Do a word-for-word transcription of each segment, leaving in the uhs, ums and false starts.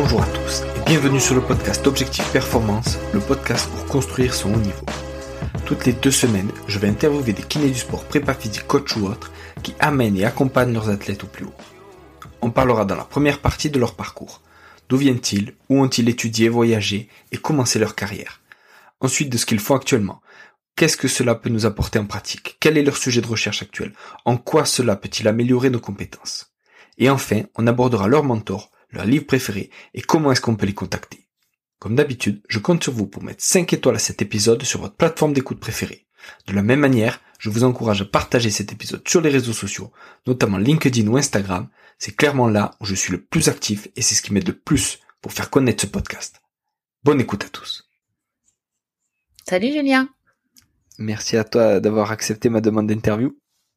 Bonjour à tous et bienvenue sur le podcast Objectif Performance, le podcast pour construire son haut niveau. Toutes les deux semaines, je vais interviewer des kinés du sport, prépa physique, coach ou autres, qui amènent et accompagnent leurs athlètes au plus haut. On parlera dans la première partie de leur parcours. D'où viennent-ils, où ont-ils étudié, voyagé et commencé leur carrière. Ensuite de ce qu'ils font actuellement. Qu'est-ce que cela peut nous apporter en pratique? Quel est leur sujet de recherche actuel? En quoi cela peut-il améliorer nos compétences? Et enfin, on abordera leur mentor, leur livre préféré et comment est-ce qu'on peut les contacter. Comme d'habitude, je compte sur vous pour mettre cinq étoiles à cet épisode sur votre plateforme d'écoute préférée. De la même manière, je vous encourage à partager cet épisode sur les réseaux sociaux, notamment LinkedIn ou Instagram. C'est clairement là où je suis le plus actif et c'est ce qui m'aide le plus pour faire connaître ce podcast. Bonne écoute à tous. Salut Julien. Merci à toi d'avoir accepté ma demande d'interview.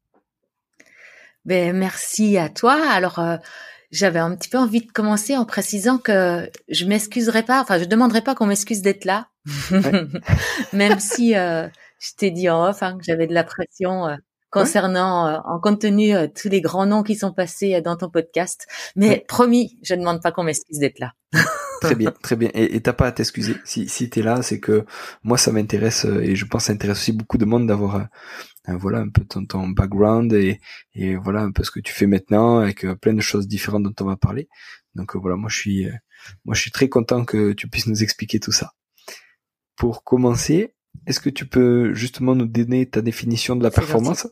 Ben, merci à toi. Alors, euh, j'avais un petit peu envie de commencer en précisant que je m'excuserai pas, enfin, je demanderai pas qu'on m'excuse d'être là. Ouais. Même si euh, je t'ai dit en off hein, que j'avais de la pression euh, concernant, ouais. euh, en compte tenu euh, tous les grands noms qui sont passés euh, dans ton podcast. Mais ouais. promis, je ne demande pas qu'on m'excuse d'être là. Très bien, très bien. Et, et t'as pas à t'excuser. Si, si t'es là, c'est que moi, ça m'intéresse et je pense que ça intéresse aussi beaucoup de monde d'avoir, euh, voilà, un peu ton, ton background et, et voilà un peu ce que tu fais maintenant avec euh, plein de choses différentes dont on va parler. Donc euh, voilà, moi je suis, euh, moi je suis très content que tu puisses nous expliquer tout ça. Pour commencer, est-ce que tu peux justement nous donner ta définition de la c'est performance?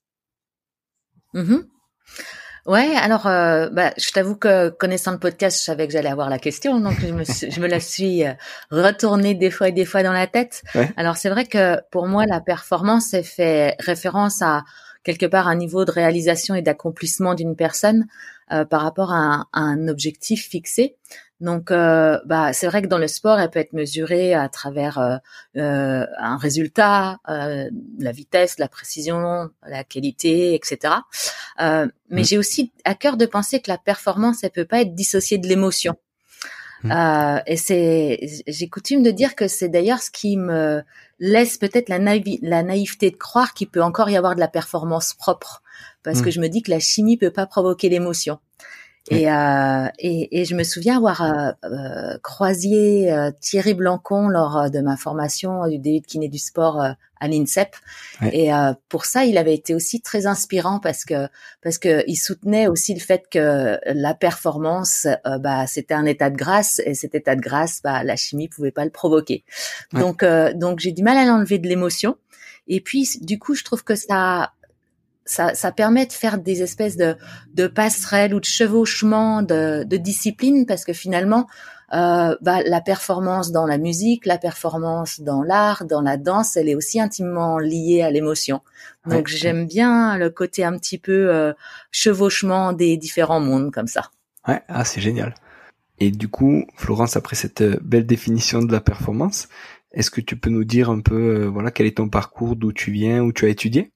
Mm-hmm. Ouais, alors euh, bah, je t'avoue que connaissant le podcast, je savais que j'allais avoir la question, donc je me, suis, je me la suis retournée des fois et des fois dans la tête. Ouais. Alors c'est vrai que pour moi, la performance, elle fait référence à quelque part un niveau de réalisation et d'accomplissement d'une personne euh, par rapport à un, à un objectif fixé. Donc, euh, bah, c'est vrai que dans le sport, elle peut être mesurée à travers euh, euh, un résultat, euh, la vitesse, la précision, la qualité, et cetera. Euh, mais mmh. j'ai aussi à cœur de penser que la performance, elle peut pas être dissociée de l'émotion. Mmh. Euh, et c'est, j'ai coutume de dire que c'est d'ailleurs ce qui me laisse peut-être la, naïve, la naïveté de croire qu'il peut encore y avoir de la performance propre, parce mmh. que je me dis que la chimie peut pas provoquer l'émotion. Et, euh, et, et je me souviens avoir euh, euh, croisé euh, Thierry Blancon lors euh, de ma formation du D U de kiné du sport euh, à l'INSEP. Ouais. Et euh, pour ça, il avait été aussi très inspirant parce que parce que il soutenait aussi le fait que la performance, euh, bah, c'était un état de grâce et cet état de grâce, bah, la chimie pouvait pas le provoquer. Ouais. Donc euh, donc j'ai du mal à l'enlever de l'émotion. Et puis du coup, je trouve que ça Ça, ça permet de faire des espèces de, de passerelles ou de chevauchements de, de disciplines parce que finalement, euh, bah, la performance dans la musique, la performance dans l'art, dans la danse, elle est aussi intimement liée à l'émotion. Donc, ouais. j'aime bien le côté un petit peu euh, chevauchement des différents mondes comme ça. Ouais, ah, c'est génial. Et du coup, Florence, après cette belle définition de la performance, est-ce que tu peux nous dire un peu, euh, voilà, quel est ton parcours, d'où tu viens, où tu as étudié?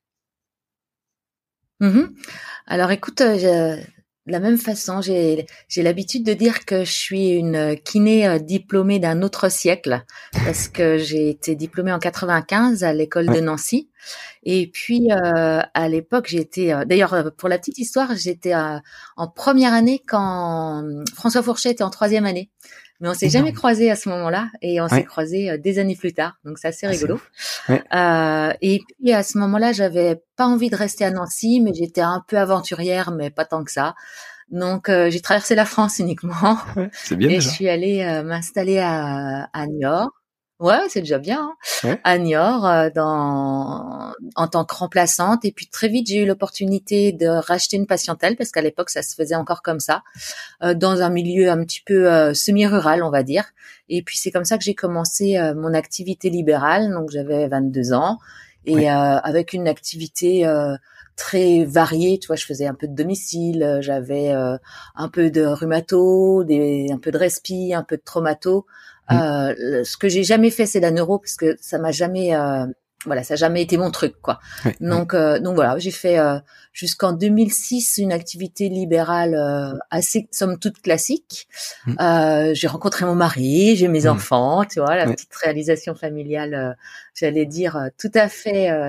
Mmh. Alors écoute, je, de la même façon, j'ai, j'ai l'habitude de dire que je suis une kiné diplômée d'un autre siècle parce que j'ai été diplômée en quatre-vingt-quinze à l'école ouais. de Nancy. Et puis euh, à l'époque, j'étais euh, d'ailleurs pour la petite histoire, j'étais euh, en première année quand François Fourchet était en troisième année. Mais on s'est Énorme. jamais croisés à ce moment-là et on ouais. s'est croisés euh, des années plus tard. Donc c'est assez rigolo. Ah, ouais. euh, et puis à ce moment-là, j'avais pas envie de rester à Nancy, mais j'étais un peu aventurière, mais pas tant que ça. Donc euh, j'ai traversé la France uniquement. Ouais, c'est bien et déjà. je suis allée euh, m'installer à, à Niort. Ouais, c'est déjà bien. Hein. Ouais. À Niort, euh, dans en tant que remplaçante. Et puis très vite, j'ai eu l'opportunité de racheter une patientèle parce qu'à l'époque, ça se faisait encore comme ça, euh, dans un milieu un petit peu euh, semi-rural, on va dire. Et puis c'est comme ça que j'ai commencé euh, mon activité libérale. Donc j'avais vingt-deux ans et ouais. euh, avec une activité euh, très variée. Tu vois, je faisais un peu de domicile, j'avais euh, un peu de rhumato, des, un peu de respi, un peu de traumato. Euh, ce que j'ai jamais fait, c'est la neuro parce que ça m'a jamais, euh, voilà, ça a jamais été mon truc, quoi. Oui, donc, oui. Euh, donc voilà, j'ai fait euh, jusqu'en deux mille six une activité libérale euh, assez, somme toute classique. Mmh. Euh, j'ai rencontré mon mari, j'ai mes mmh. enfants, tu vois, la oui. petite réalisation familiale, euh, j'allais dire, euh, tout à fait euh,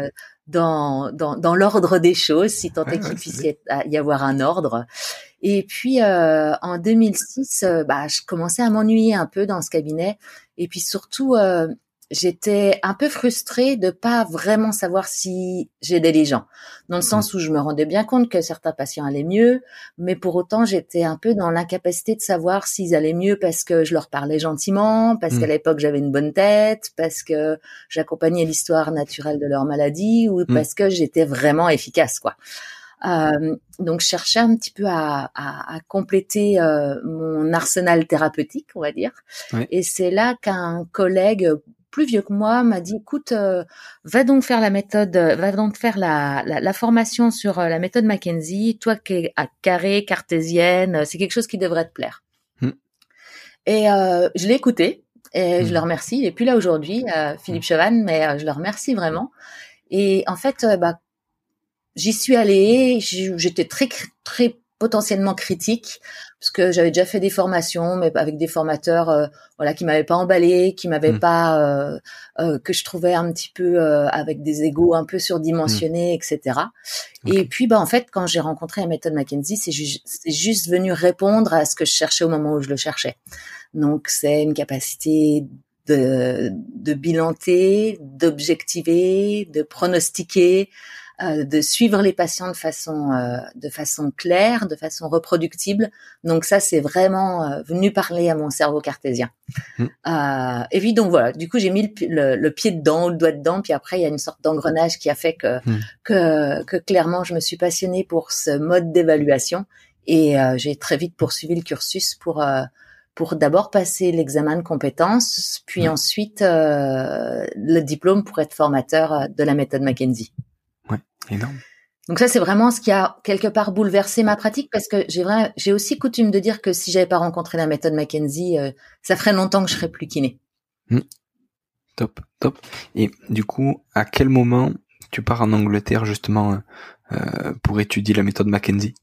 dans dans, dans l'ordre des choses, si tant est Ouais, qu'il ouais, puisse c'est y, y avoir un ordre. Et puis euh, en deux mille six, euh, bah, je commençais à m'ennuyer un peu dans ce cabinet. Et puis surtout, euh, j'étais un peu frustrée de pas vraiment savoir si j'aidais les gens, dans le mm, sens où je me rendais bien compte que certains patients allaient mieux, mais pour autant j'étais un peu dans l'incapacité de savoir s'ils allaient mieux parce que je leur parlais gentiment, parce qu'à mm, l'époque j'avais une bonne tête, parce que j'accompagnais l'histoire naturelle de leur maladie, ou mm, parce que j'étais vraiment efficace, quoi. Euh, donc je cherchais un petit peu à, à, à compléter euh, mon arsenal thérapeutique, on va dire. ouais, Et c'est là qu'un collègue plus vieux que moi m'a dit, écoute, euh, va donc faire la méthode, va donc faire la, la, la formation sur euh, la méthode Mackenzie. Toi qui es à carré, cartésienne, c'est quelque chose qui devrait te plaire. mm, Et euh, je l'ai écouté et je le mm, remercie. Il est plus là aujourd'hui, euh, mm, Philippe Chevanne, mais euh, je le remercie vraiment. Et en fait, euh, bah, j'y suis allée, j'étais très très potentiellement critique parce que j'avais déjà fait des formations, mais avec des formateurs, euh, voilà, qui m'avaient pas emballé, qui m'avaient mm, pas, euh, euh, que je trouvais un petit peu euh, avec des égos un peu mm. surdimensionnés, et cetera. Et Ok. puis, bah en fait, quand j'ai rencontré la méthode Mackenzie, c'est ju- c'est juste venu répondre à ce que je cherchais au moment où je le cherchais. Donc, c'est une capacité de, de bilanter, d'objectiver, de pronostiquer, euh, de suivre les patients de façon euh, de façon claire, de façon reproductible. Donc ça, c'est vraiment euh, venu parler à mon cerveau cartésien. Mm, Euh, et puis donc voilà, du coup j'ai mis le, le, le pied dedans, le doigt dedans, puis après il y a une sorte d'engrenage qui a fait que mm. que, que clairement je me suis passionnée pour ce mode d'évaluation et euh, j'ai très vite poursuivi le cursus pour euh, pour d'abord passer l'examen de compétences, puis Ouais, ensuite euh, le diplôme pour être formateur de la méthode Mackenzie. ouais, énorme. Donc ça, c'est vraiment ce qui a quelque part bouleversé ma pratique parce que j'ai vrai, j'ai aussi coutume de dire que si j'avais pas rencontré la méthode Mackenzie, euh, ça ferait longtemps que je serais plus kiné. Mm, top, top. Et du coup, à quel moment tu pars en Angleterre justement euh, pour étudier la méthode Mackenzie?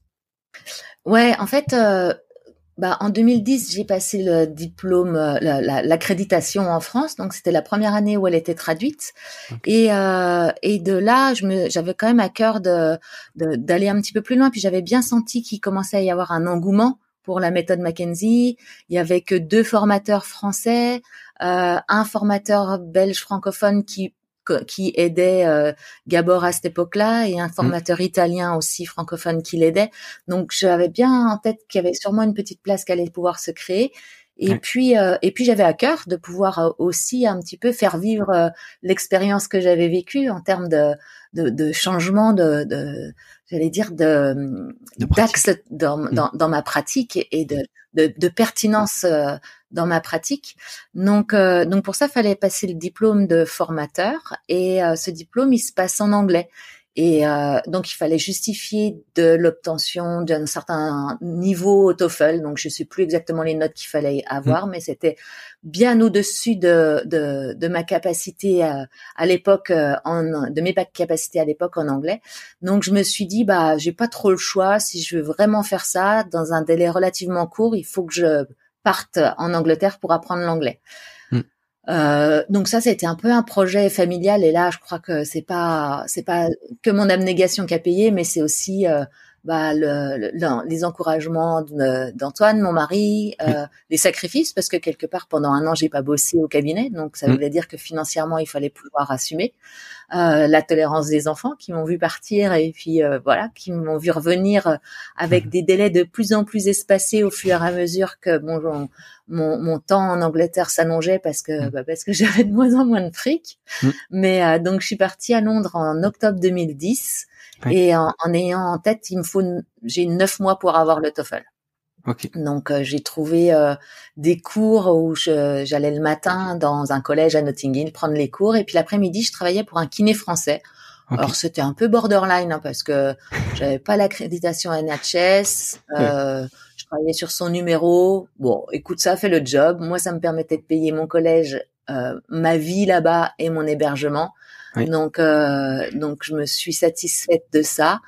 Ouais, en fait, euh, bah en deux mille dix, j'ai passé le diplôme, euh, la- la- l'accréditation en France, donc c'était la première année où elle était traduite. Ok. Et euh, et de là, je me, j'avais quand même à cœur de, de d'aller un petit peu plus loin. Puis j'avais bien senti qu'il commençait à y avoir un engouement pour la méthode Mackenzie. Il y avait que deux formateurs français, euh, un formateur belge francophone qui qui aidait euh, Gabor à cette époque-là et un Mm, formateur italien aussi francophone qui l'aidait. Donc j'avais bien en tête qu'il y avait sûrement une petite place qui allait pouvoir se créer. Et ouais. puis, euh, et puis j'avais à cœur de pouvoir euh, aussi un petit peu faire vivre euh, l'expérience que j'avais vécue en termes de, de, de changement de, de j'allais dire de De d'axe pratique. dans, Mm, dans, dans ma pratique et de, de, de pertinence euh, dans ma pratique. Donc, euh, donc pour ça, fallait passer le diplôme de formateur et euh, ce diplôme, il se passe en anglais. Et euh, donc, il fallait justifier de l'obtention d'un certain niveau au TOEFL. Donc, je sais plus exactement les notes qu'il fallait mm, avoir, mais c'était bien au-dessus de, de, de ma capacité à, à l'époque euh, en de mes capacités à l'époque en anglais. Donc, je me suis dit, bah, j'ai pas trop le choix. Si je veux vraiment faire ça dans un délai relativement court, il faut que je parte en Angleterre pour apprendre l'anglais. mm. Euh, donc ça, c'était un peu un projet familial. Et là, je crois que c'est pas, c'est pas que mon abnégation qui a payé, mais c'est aussi euh, bah, le, le, les encouragements de, d'Antoine, mon mari, Oui. euh, les sacrifices, parce que quelque part, pendant un an, j'ai pas bossé au cabinet, donc ça Mm, voulait dire que financièrement, il fallait pouvoir assumer. Euh, la tolérance des enfants qui m'ont vu partir et puis euh, voilà, qui m'ont vu revenir avec mm, des délais de plus en plus espacés au fur et à mesure que bon, mon, mon, mon temps en Angleterre s'allongeait parce que mm, bah, parce que j'avais de moins en moins de fric. mm. Mais euh, donc je suis partie à Londres en octobre deux mille dix Ouais. et en, en ayant en tête, il me faut j'ai neuf mois pour avoir le TOEFL. Ok. Donc euh, j'ai trouvé euh, des cours où je, j'allais le matin dans un collège à Notting Hill prendre les cours et puis l'après-midi je travaillais pour un kiné français. Ok. Alors c'était un peu borderline hein, parce que j'avais pas l'accréditation N H S, Ouais. euh, je travaillais sur son numéro. Bon, écoute, ça a fait le job. Moi, ça me permettait de payer mon collège, euh, ma vie là-bas et mon hébergement. Ouais. Donc, euh, donc je me suis satisfaite de ça.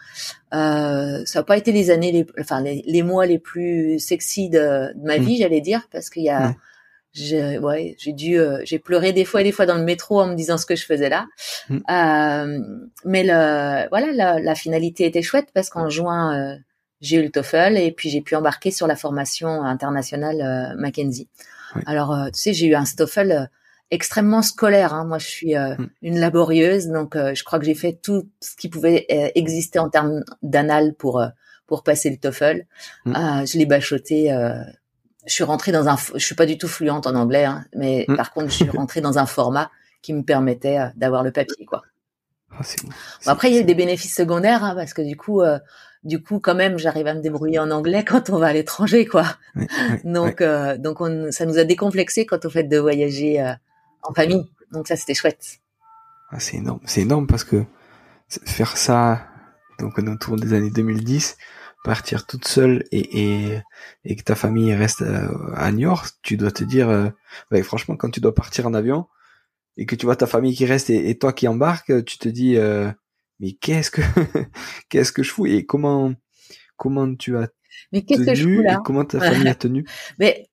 Euh, ça n'a pas été les années, les, enfin les, les mois les plus sexy de, de ma Mm, vie, j'allais dire, parce qu'il y a, ouais. j'ai, ouais, j'ai dû, euh, j'ai pleuré des fois et des fois dans le métro en me disant ce que je faisais là. Mmh. Euh, mais le, voilà, la, la finalité était chouette parce qu'en juin, euh, j'ai eu le TOEFL et puis j'ai pu embarquer sur la formation internationale euh, Mackenzie. Ouais. Alors, euh, tu sais, j'ai eu un TOEFL euh, extrêmement scolaire. Hein. Moi, je suis euh, mmh. une laborieuse, donc euh, je crois que j'ai fait tout ce qui pouvait euh, exister en termes d'annales pour euh, pour passer le TOEFL. Mmh. Euh, je l'ai bachoté. Euh, je suis rentrée dans un, je suis pas du tout fluente en anglais, hein, mais mmh. par contre, je suis rentrée dans un format qui me permettait euh, d'avoir le papier, quoi. Ah, c'est bon. Bon, après, il y a eu des bénéfices secondaires, hein, parce que du coup, euh, du coup, quand même, j'arrive à me débrouiller en anglais quand on va à l'étranger, quoi. Ouais, ouais, donc, ouais. Euh, donc, on, ça nous a décomplexé quand on fait de voyager euh, en famille. Donc ça, c'était chouette. Ah, c'est énorme, c'est énorme parce que faire ça, donc autour des années deux mille dix, partir toute seule et et et que ta famille reste à Niort, tu dois te dire, euh, bah, franchement, quand tu dois partir en avion et que tu vois ta famille qui reste et, et toi qui embarques, tu te dis, euh, mais qu'est-ce que qu'est-ce que je fous et comment comment tu as mais qu'est-ce tenu que je fous là et comment ta famille a tenu? Mais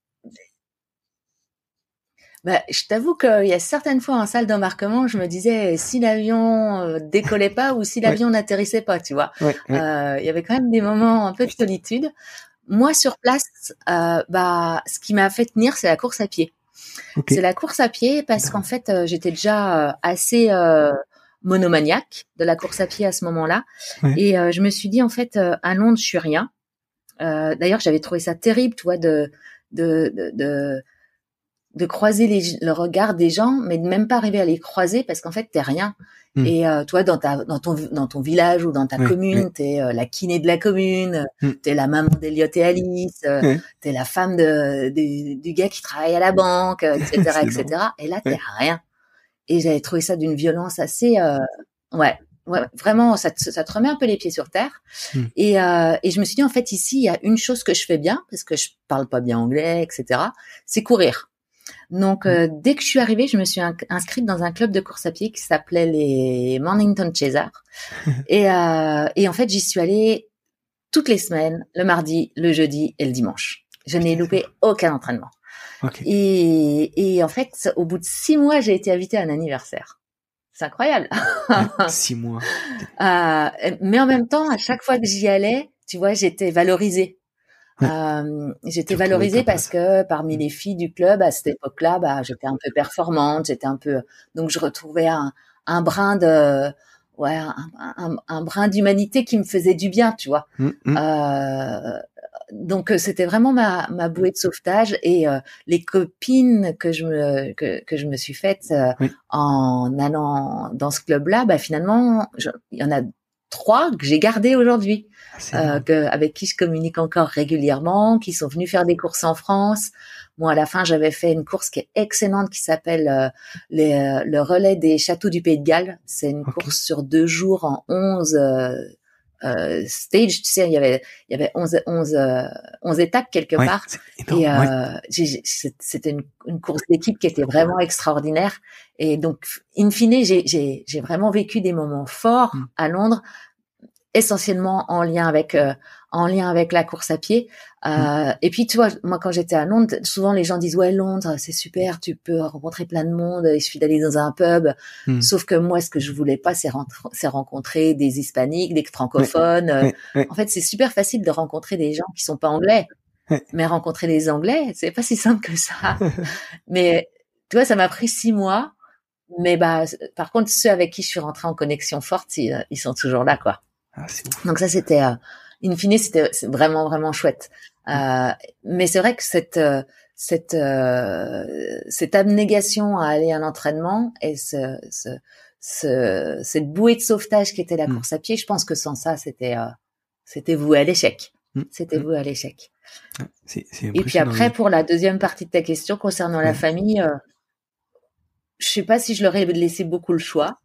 bah, je t'avoue qu'il y a certaines fois en salle d'embarquement, je me disais si l'avion euh, décollait pas ou si l'avion ouais. n'atterrissait pas, tu vois. Il ouais, ouais. euh, y avait quand même des moments un peu de solitude. Moi, sur place, euh, bah, ce qui m'a fait tenir, c'est la course à pied. Okay. C'est la course à pied parce qu'en fait, euh, j'étais déjà euh, assez euh, monomaniaque de la course à pied à ce moment-là. Ouais. Et euh, je me suis dit, en fait, euh, à Londres, je suis rien. Euh, d'ailleurs, j'avais trouvé ça terrible, tu vois, de... de, de, de de croiser les, le regard des gens, mais de même pas arriver à les croiser parce qu'en fait, t'es rien. Mmh. Et euh, toi, dans ta, dans ton, dans ton village ou dans ta oui, commune, oui. t'es euh, la kiné de la commune, mmh. t'es la maman d'Eliot et Alice, euh, oui. t'es la femme de, de, du gars qui travaille à la banque, et cetera, et cetera. Et là, t'es oui. rien. Et j'avais trouvé ça d'une violence assez, euh, ouais, ouais, vraiment, ça te, ça te remet un peu les pieds sur terre. Mmh. Et, euh, et je me suis dit, en fait, ici, il y a une chose que je fais bien parce que je parle pas bien anglais, et cetera. C'est courir. Donc, euh, dès que je suis arrivée, je me suis inscrite dans un club de course à pied qui s'appelait les Mornington Chasers. et, euh, et en fait, j'y suis allée toutes les semaines, le mardi, le jeudi et le dimanche. Je n'ai loupé aucun entraînement. Okay. Et, et en fait, au bout de six mois, j'ai été invitée à un anniversaire. C'est incroyable. Six mois. euh, mais en même temps, à chaque fois que j'y allais, tu vois, j'étais valorisée. Ouais. Euh, j'étais valorisée parce que parmi les filles du club à cette époque-là, bah j'étais un peu performante, j'étais un peu, donc je retrouvais un, un brin de, ouais, un, un, un brin d'humanité qui me faisait du bien, tu vois. Mmh, mmh. Euh, donc c'était vraiment ma, ma bouée de sauvetage et euh, les copines que je me que, que je me suis faites euh, oui. en allant dans ce club-là, bah finalement, je, il y en a trois que j'ai gardées aujourd'hui. Euh, que, avec qui je communique encore régulièrement, qui sont venus faire des courses en France. Moi, à la fin, j'avais fait une course qui est excellente, qui s'appelle euh, les, euh, le relais des châteaux du Pays de Galles. C'est une okay. course sur deux jours en onze euh, euh, stages. Tu sais, il y avait il y avait onze onze euh, onze étapes quelque ouais, part. Énorme, et euh, ouais. j'ai, j'ai, c'était une, une course d'équipe qui était vraiment extraordinaire. Et donc, in fine, j'ai j'ai, j'ai vraiment vécu des moments forts mm. à Londres, essentiellement en lien avec euh, en lien avec la course à pied. Euh, mmh. Et puis tu vois, moi quand j'étais à Londres, souvent les gens disent ouais Londres c'est super, tu peux rencontrer plein de monde, il suffit d'aller dans un pub. Mmh. Sauf que moi ce que je voulais pas c'est, rent- c'est rencontrer des hispaniques, des francophones. Ouais, ouais, ouais. En fait c'est super facile de rencontrer des gens qui sont pas anglais, ouais. mais rencontrer des anglais c'est pas si simple que ça. Mais tu vois ça m'a pris six mois. Mais bah par contre ceux avec qui je suis rentrée en connexion forte, ils, ils sont toujours là quoi. Ah, c'est ouf. Donc ça c'était euh, in fine c'était c'est vraiment vraiment chouette. Euh, mais c'est vrai que cette euh, cette euh, cette abnégation à aller à l'entraînement et ce, ce, ce cette bouée de sauvetage qui était la course à pied, je pense que sans ça c'était euh, c'était voué à l'échec. Mmh. C'était voué à l'échec. C'est, c'est et puis après pour la deuxième partie de ta question concernant la ouais. famille, euh, je sais pas si je leur ai laissé beaucoup le choix.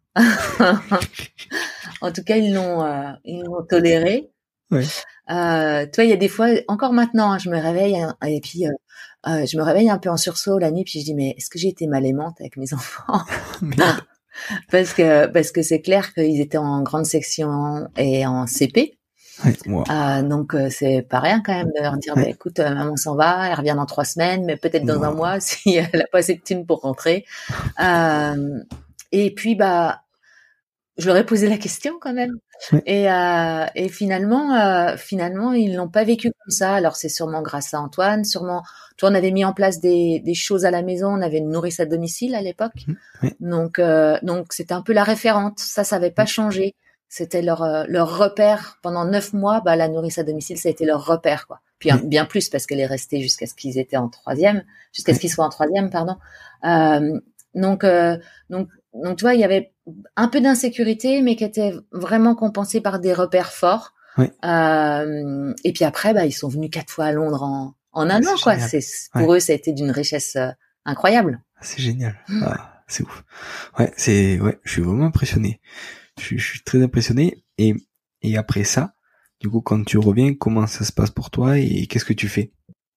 En tout cas, ils l'ont, euh, ils l'ont toléré. Ouais. Euh, toi, il y a des fois, encore maintenant, hein, je me réveille hein, et puis euh, euh, je me réveille un peu en sursaut la nuit, puis je dis mais est-ce que j'ai été mal aimante avec mes enfants? Parce que parce que c'est clair qu'ils étaient en grande section et en C P. Ouais, wow. Euh, donc euh, c'est pas rien quand même de leur dire, Ouais. bah, écoute, euh, maman s'en va, elle revient dans trois semaines, mais peut-être dans Wow. un mois si elle a pas assez de thunes pour rentrer. Euh, et puis bah, je leur ai posé la question quand même. Ouais. Et, euh, et finalement, euh, finalement, ils l'ont pas vécu comme ça. Alors c'est sûrement grâce à Antoine, sûrement. Toi, on avait mis en place des, des choses à la maison. On avait une nourrice à domicile à l'époque, Mmh. Ouais. donc euh, donc c'était un peu la référente. Ça, ça avait pas Mmh. changé. C'était leur euh, leur repère pendant neuf mois. Bah la nourrice à domicile, ça a été leur repère quoi. Puis Ouais. bien plus parce qu'elle est restée jusqu'à ce qu'ils étaient en troisième, jusqu'à Ouais. ce qu'ils soient en troisième, pardon. Euh, donc euh, donc donc tu vois, il y avait un peu d'insécurité, mais qui était vraiment compensée par des repères forts. Ouais. Euh, et puis après, bah, ils sont venus quatre fois à Londres en, en un C'est an, quoi. génial. C'est, pour Ouais. eux, ça a été d'une richesse euh, incroyable. C'est génial. Ah, c'est ouf. Ouais, c'est, ouais, je suis vraiment impressionné. Je suis, je suis très impressionné. Et, et après ça, du coup, quand tu reviens, comment ça se passe pour toi et qu'est-ce que tu fais?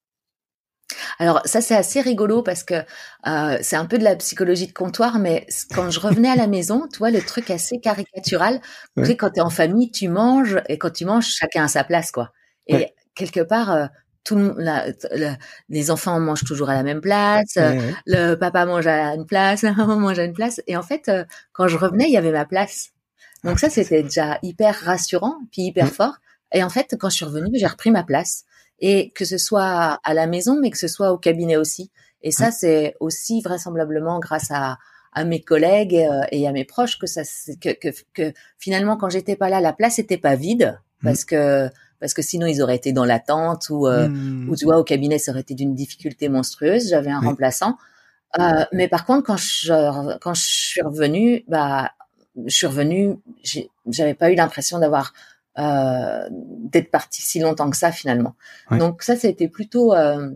Alors ça c'est assez rigolo parce que euh, c'est un peu de la psychologie de comptoir, mais quand je revenais à la maison, tu vois le truc assez caricatural, Ouais. tu sais quand t'es en famille, tu manges et quand tu manges, chacun à sa place quoi. Et Ouais. quelque part, euh, tout le, la, la, les enfants mangent toujours à la même place, Ouais, ouais. le papa mange à une place, la maman mange à une place, et en fait euh, quand je revenais, il y avait ma place. Donc Ah, ça putain, c'est c'était cool. déjà hyper rassurant puis hyper Ouais. fort. Et en fait quand je suis revenue, j'ai repris ma place. Et que ce soit à la maison, mais que ce soit au cabinet aussi. Et ça, Ouais. c'est aussi vraisemblablement grâce à, à mes collègues et, euh, et à mes proches que ça, que, que, que finalement, quand j'étais pas là, la place était pas vide Mmh. parce que parce que sinon ils auraient été dans l'attente ou euh, Mmh. ou tu vois au cabinet ça aurait été d'une difficulté monstrueuse. J'avais un Ouais. remplaçant. Euh, mais par contre, quand je quand je suis revenue, bah je suis revenue, j'ai, j'avais pas eu l'impression d'avoir euh, d'être partie si longtemps que ça finalement. Ouais. Donc ça, ça a été plutôt euh,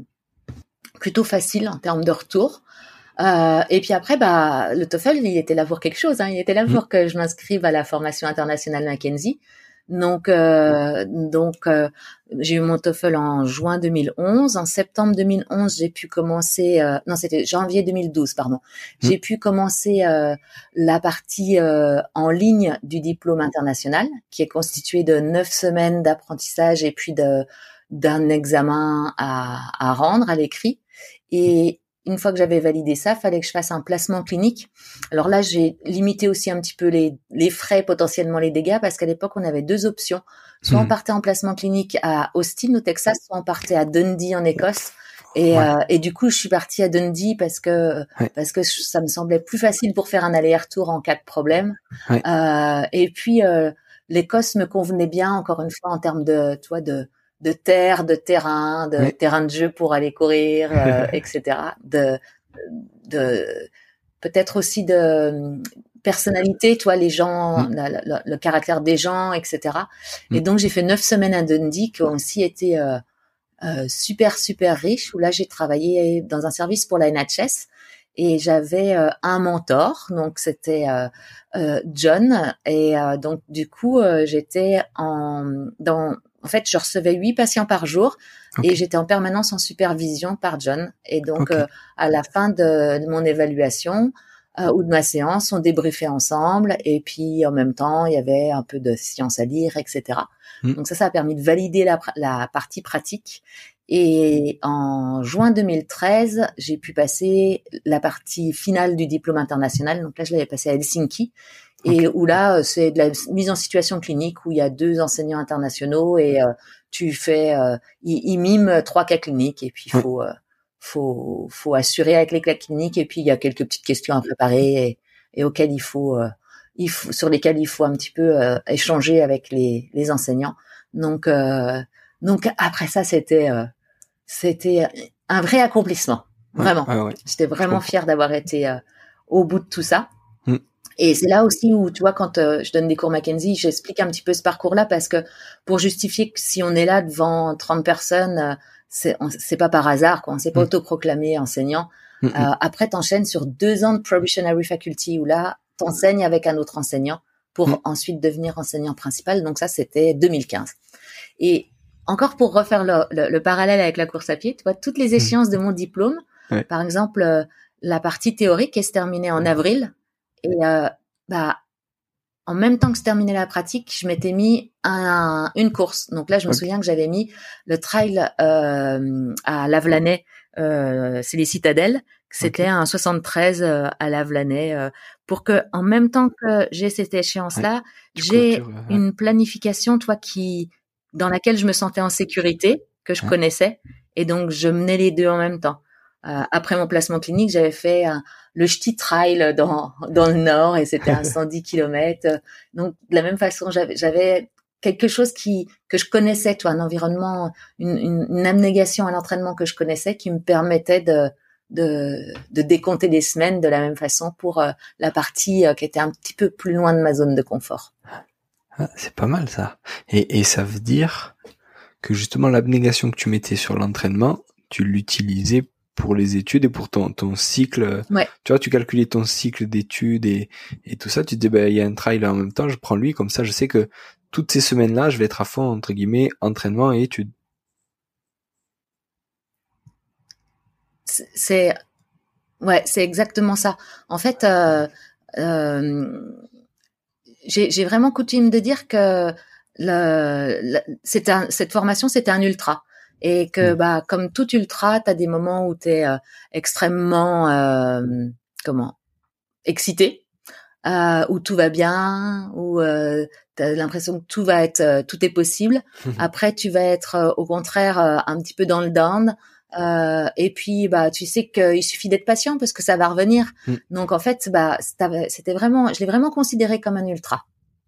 plutôt facile en termes de retour. Euh, et puis après, bah le TOEFL, il était là pour quelque chose. Hein. Il était là Mmh. pour que je m'inscrive à la formation internationale Mackenzie. Donc euh, donc euh, j'ai eu mon TOEFL en juin deux mille onze. En septembre deux mille onze, j'ai pu commencer. Euh, non, c'était janvier deux mille douze, pardon. Mmh. J'ai pu commencer euh, la partie euh, en ligne du diplôme international, qui est constituée de neuf semaines d'apprentissage et puis de d'un examen à, à rendre à l'écrit. Et une fois que j'avais validé ça, fallait que je fasse un placement clinique. Alors là, j'ai limité aussi un petit peu les, les frais, potentiellement les dégâts, parce qu'à l'époque, on avait deux options. Soit on Mmh. partait en placement clinique à Austin, au Texas, soit on partait à Dundee, en Écosse. Et, Ouais. euh, et du coup, je suis partie à Dundee parce que Ouais. parce que ça me semblait plus facile pour faire un aller-retour en cas de problème. Ouais. Euh, et puis euh, l'Écosse me convenait bien, encore une fois, en termes de, tu vois, de de terre, de terrain, de Ouais. terrain de jeu pour aller courir, euh, et cetera. De, de peut-être aussi de personnalité, toi, les gens, Mmh. la, la, le caractère des gens, et cetera. Mmh. Et donc j'ai fait neuf semaines à Dundee qui ont aussi été euh, euh, super super riches. Où là j'ai travaillé dans un service pour la N H S et j'avais euh, un mentor, donc c'était euh, euh, John. Et euh, donc du coup euh, j'étais en dans en fait, je recevais huit patients par jour Okay. et j'étais en permanence en supervision par John. Et donc, Okay. euh, à la fin de, de mon évaluation euh, ou de ma séance, on débriefait ensemble. Et puis, en même temps, il y avait un peu de science à lire, et cetera. Mm. Donc ça, ça a permis de valider la, la partie pratique. Et en juin deux mille treize, j'ai pu passer la partie finale du diplôme international. Donc là, je l'avais passé à Helsinki. Et okay. Où là, c'est de la mise en situation clinique où il y a deux enseignants internationaux et euh, tu fais, euh, ils, ils miment trois cas cliniques et puis il faut, euh, faut, faut assurer avec les cas cliniques et puis il y a quelques petites questions à préparer et, et auxquelles il faut, euh, il faut, sur lesquelles il faut un petit peu euh, échanger avec les, les enseignants. Donc, euh, donc après ça, c'était, euh, c'était un vrai accomplissement, vraiment. Ouais, ouais, ouais. J'étais vraiment fière d'avoir été euh, au bout de tout ça. Mm. Et c'est là aussi où, tu vois, quand euh, je donne des cours Mackenzie, j'explique un petit peu ce parcours-là parce que pour justifier que si on est là devant trente personnes, euh, c'est, on, c'est pas par hasard, quoi. On s'est pas mmh. autoproclamé enseignant. Mmh. Euh, après, t'enchaînes sur deux ans de probationary faculty où là, t'enseignes avec un autre enseignant pour mmh. ensuite devenir enseignant principal. Donc ça, c'était deux mille quinze. Et encore pour refaire le, le, le parallèle avec la course à pied, tu vois, toutes les échéances mmh. de mon diplôme, ouais. par exemple, euh, la partie théorique est se terminée en avril. Et euh, bah en même temps que je terminais la pratique, je m'étais mis un, une course. Donc là, je me Ok. souviens que j'avais mis le trail euh, à Lavelanet, euh, c'est les Citadelles. C'était Ok. un soixante-treize euh, à Lavelanet euh, pour que, en même temps que j'ai cette Ouais. échéance-là, Tu j'ai clôtures. euh, ouais. une planification, toi, qui dans laquelle je me sentais en sécurité, que je Ouais. connaissais, et donc je menais les deux en même temps. Euh, après mon placement clinique, j'avais fait un, le Ch'ti Trail dans dans le Nord et c'était à cent dix kilomètres. Donc de la même façon, j'avais, j'avais quelque chose qui que je connaissais, toi, un environnement, une, une, une abnégation à l'entraînement que je connaissais, qui me permettait de de, de décompter des semaines de la même façon pour euh, la partie euh, qui était un petit peu plus loin de ma zone de confort. Ah, c'est pas mal ça. Et, et ça veut dire que justement l'abnégation que tu mettais sur l'entraînement, tu l'utilisais pour les études et pour ton, ton cycle. Ouais. Tu vois, tu calculais ton cycle d'études et, et tout ça. Tu te dis, ben, il y a un trail en même temps, je prends lui, comme ça, je sais que toutes ces semaines-là, je vais être à fond, entre guillemets, entraînement et études. C'est, c'est ouais, c'est exactement ça. En fait, euh, euh, j'ai, j'ai vraiment coutume de dire que le, le c'est un, cette formation, c'était un ultra. Et que, Mm. bah, comme tout ultra, t'as des moments où t'es euh, extrêmement, euh, comment, excité, euh, où tout va bien, où euh, t'as l'impression que tout va être, euh, tout est possible. Après, tu vas être euh, au contraire euh, un petit peu dans le down. Euh, et puis, bah, tu sais qu'il suffit d'être patient parce que ça va revenir. Mm. Donc, en fait, bah, c'était vraiment, je l'ai vraiment considéré comme un ultra.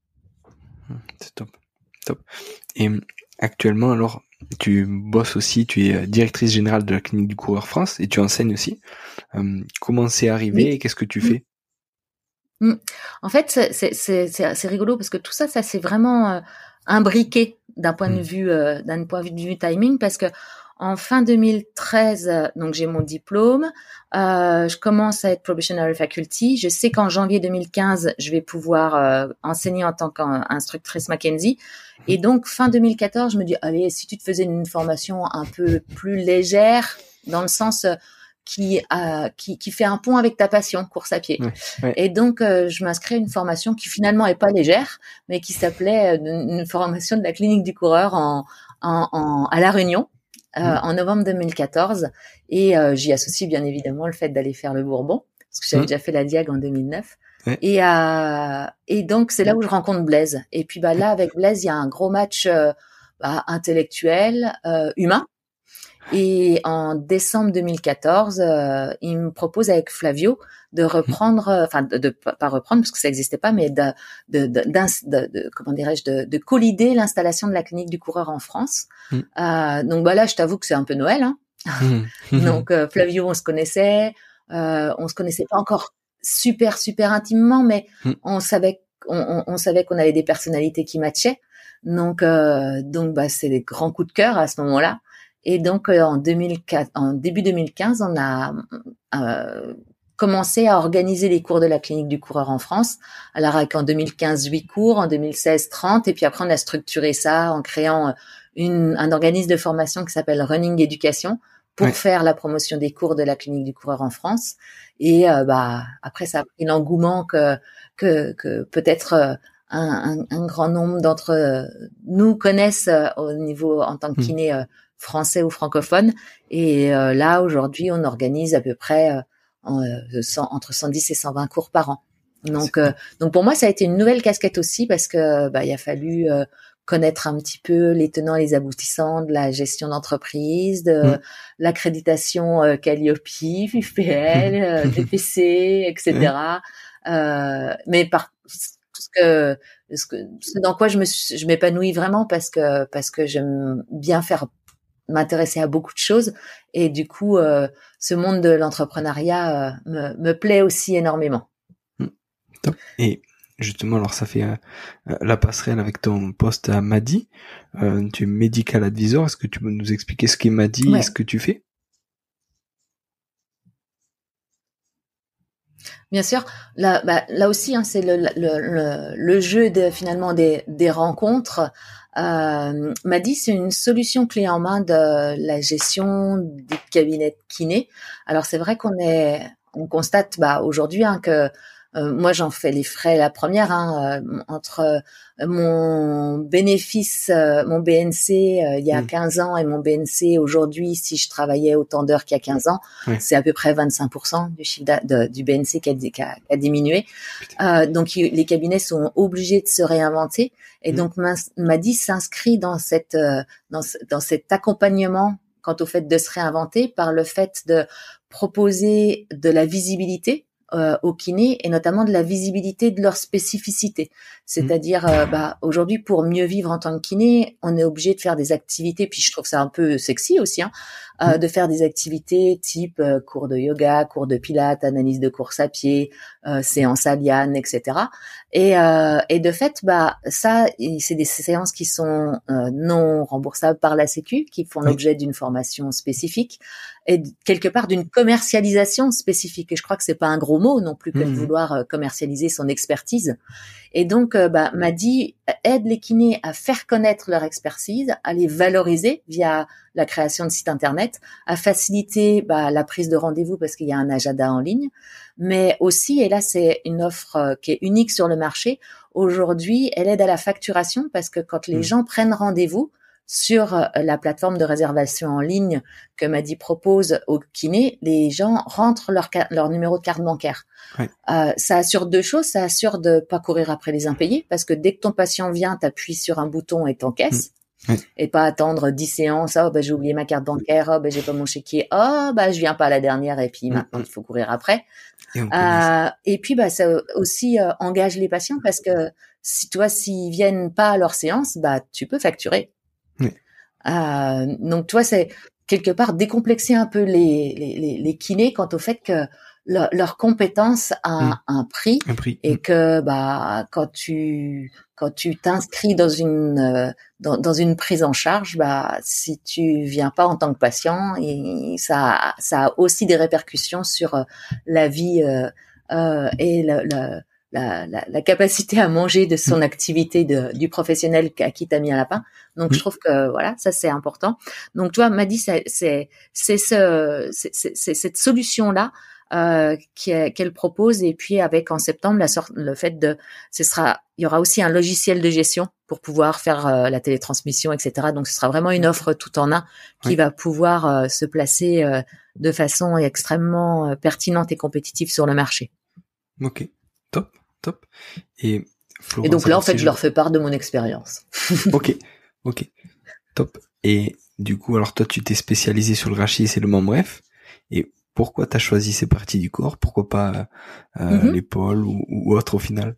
C'est top, top. Et actuellement, alors, tu bosses aussi, tu es directrice générale de la clinique du coureur France et tu enseignes aussi. Euh, comment c'est arrivé Oui. et qu'est-ce que tu Mmh. fais? Mmh. En fait, c'est, c'est, c'est, c'est rigolo parce que tout ça, ça s'est vraiment euh, imbriqué d'un point de Mmh. vue, euh, d'un point de vue timing parce que en fin deux mille treize, euh, donc j'ai mon diplôme, euh, je commence à être probationary faculty. Je sais qu'en janvier deux mille quinze, je vais pouvoir euh, enseigner en tant qu'instructrice Mackenzie. Et donc fin deux mille quatorze, je me dis allez, si tu te faisais une formation un peu plus légère, dans le sens euh, qui, euh, qui qui fait un pont avec ta passion, course à pied. Ouais, ouais. Et donc euh, je m'inscris à une formation qui finalement est pas légère, mais qui s'appelait euh, une, une formation de la clinique du coureur en, en, en à La Réunion. Euh, Mmh. en novembre deux mille quatorze, et euh, j'y associe bien évidemment le fait d'aller faire le Bourbon parce que j'avais Mmh. déjà fait la Diag en deux mille neuf. Ouais. Et euh, et donc c'est là où je rencontre Blaise. Et puis bah là avec Blaise il y a un gros match euh, bah, intellectuel, euh, humain. Et en décembre deux mille quatorze, euh, il me propose avec Flavio de reprendre, enfin de, de pas reprendre parce que ça n'existait pas, mais de, de, de, de, de comment dirais-je, de, de collider l'installation de la clinique du coureur en France. Mmh. Euh, donc bah là, je t'avoue que c'est un peu Noël. Hein. Mmh. Donc euh, Flavio, on se connaissait, euh, on se connaissait pas encore super super intimement, mais Mmh. on savait, on, on, on savait qu'on avait des personnalités qui matchaient. Donc euh, donc bah c'est des grands coups de cœur à ce moment-là. Et donc euh, en deux mille quatre, en début deux mille quinze, on a euh, commencé à organiser les cours de la clinique du coureur en France. Alors avec en deux mille quinze huit cours, en deux mille seize trente, et puis après on a structuré ça en créant une, un organisme de formation qui s'appelle Running Education pour ouais. faire la promotion des cours de la clinique du coureur en France. Et euh, bah après ça a pris l'engouement que que, que peut-être euh, un, un, un grand nombre d'entre nous connaissent euh, au niveau en tant que kiné euh, français ou francophone. Et euh, là, aujourd'hui, on organise à peu près euh, en, euh, cent, entre cent dix et cent vingt cours par an. Donc, euh, donc pour moi, ça a été une nouvelle casquette aussi parce que bah, il a fallu euh, connaître un petit peu les tenants et les aboutissants de la gestion d'entreprise, de mmh. l'accréditation euh, Calliope, U F P L, euh, D P C, et cetera. Mmh. Euh, mais par ce que, ce que, ce dans quoi je me, je m'épanouis vraiment parce que parce que j'aime bien faire m'intéresser à beaucoup de choses et du coup euh, ce monde de l'entrepreneuriat euh, me, me plaît aussi énormément. Top. Et justement, alors ça fait euh, la passerelle avec ton poste à Madi. Euh, tu es medical advisor. Est-ce que tu peux nous expliquer ce qu'est Madi ouais. et ce que tu fais? Bien sûr, là, bah, là aussi, hein, c'est le, le, le, le jeu de finalement des, des rencontres. Euh, Madi, c'est une solution clé en main de la gestion des cabinets de kiné. Alors c'est vrai qu'on est, on constate bah, aujourd'hui hein, que euh, moi j'en fais les frais la première, hein, euh, entre euh, mon bénéfice, euh, mon B N C euh, il y a mmh. quinze ans et mon B N C aujourd'hui, si je travaillais autant d'heures qu'il y a quinze ans, oui. c'est à peu près vingt-cinq pour cent du chiffre de, du B N C qui a, qui a, qui a diminué. Euh, donc les cabinets sont obligés de se réinventer et mmh. donc Madi s'inscrit dans cette euh, dans, dans cet accompagnement quant au fait de se réinventer par le fait de proposer de la visibilité euh, aux kinés et notamment de la visibilité de leur spécificité. C'est-à-dire, euh, bah, aujourd'hui, pour mieux vivre en tant que kiné, on est obligé de faire des activités, puis je trouve ça un peu sexy aussi, hein, euh, de faire des activités type euh, cours de yoga, cours de pilates, analyse de course à pied, euh, séance à liane, et cetera. Et, euh, et de fait, bah ça, c'est des séances qui sont euh, non remboursables par la Sécu, qui font l'objet d'une formation spécifique et quelque part d'une commercialisation spécifique. Et je crois que c'est pas un gros mot non plus que mmh. de vouloir euh, commercialiser son expertise. Et donc, euh, bah, Madi aide les kinés à faire connaître leur expertise, à les valoriser via la création de sites internet, à faciliter bah, la prise de rendez-vous parce qu'il y a un agenda en ligne, mais aussi, et là c'est une offre euh, qui est unique sur le marché, aujourd'hui elle aide à la facturation parce que quand les mmh. gens prennent rendez-vous sur euh, la plateforme de réservation en ligne que Madi propose aux kinés, les gens rentrent leur, leur numéro de carte bancaire. Ouais. Euh, ça assure deux choses, ça assure de pas courir après les impayés parce que dès que ton patient vient, t'appuies sur un bouton et t'encaisses. Mmh. Oui. Et pas attendre dix séances. Oh, ben, j'ai oublié ma carte bancaire. Oh, ben, j'ai pas mon chéquier. Oh, ben, je viens pas à la dernière. Et puis, maintenant, il faut courir après. Et, euh, et puis, bah, ça aussi euh, engage les patients parce que si toi, s'ils viennent pas à leur séance, bah, tu peux facturer. Oui. Euh, donc, toi, c'est quelque part décomplexer un peu les, les, les, les kinés quant au fait que leur, leur compétence a mmh. un prix, un prix et mmh. que bah quand tu quand tu t'inscris dans une euh, dans, dans une prise en charge, bah si tu viens pas en tant que patient, et ça ça a aussi des répercussions sur euh, la vie euh, euh, et le, le, la, la la capacité à manger de son mmh. activité de, du professionnel à qui t'as mis un lapin. Donc mmh. je trouve que voilà, ça c'est important. Donc toi, Madi, c'est c'est c'est ce c'est, c'est, c'est cette solution là. Euh, qu'elle propose et puis avec en septembre la sorte le fait de ce sera il y aura aussi un logiciel de gestion pour pouvoir faire euh, la télétransmission, etc. Donc ce sera vraiment une offre tout en un qui oui. va pouvoir euh, se placer euh, de façon extrêmement euh, pertinente et compétitive sur le marché. Ok, top, top. Et, Florence, et donc là en fait je leur fais part de mon expérience. Ok, ok, top. Et du coup alors toi tu t'es spécialisé sur le rachis et le membre F et pourquoi t'as choisi ces parties du corps? Pourquoi pas euh, mm-hmm. l'épaule ou, ou autre au final?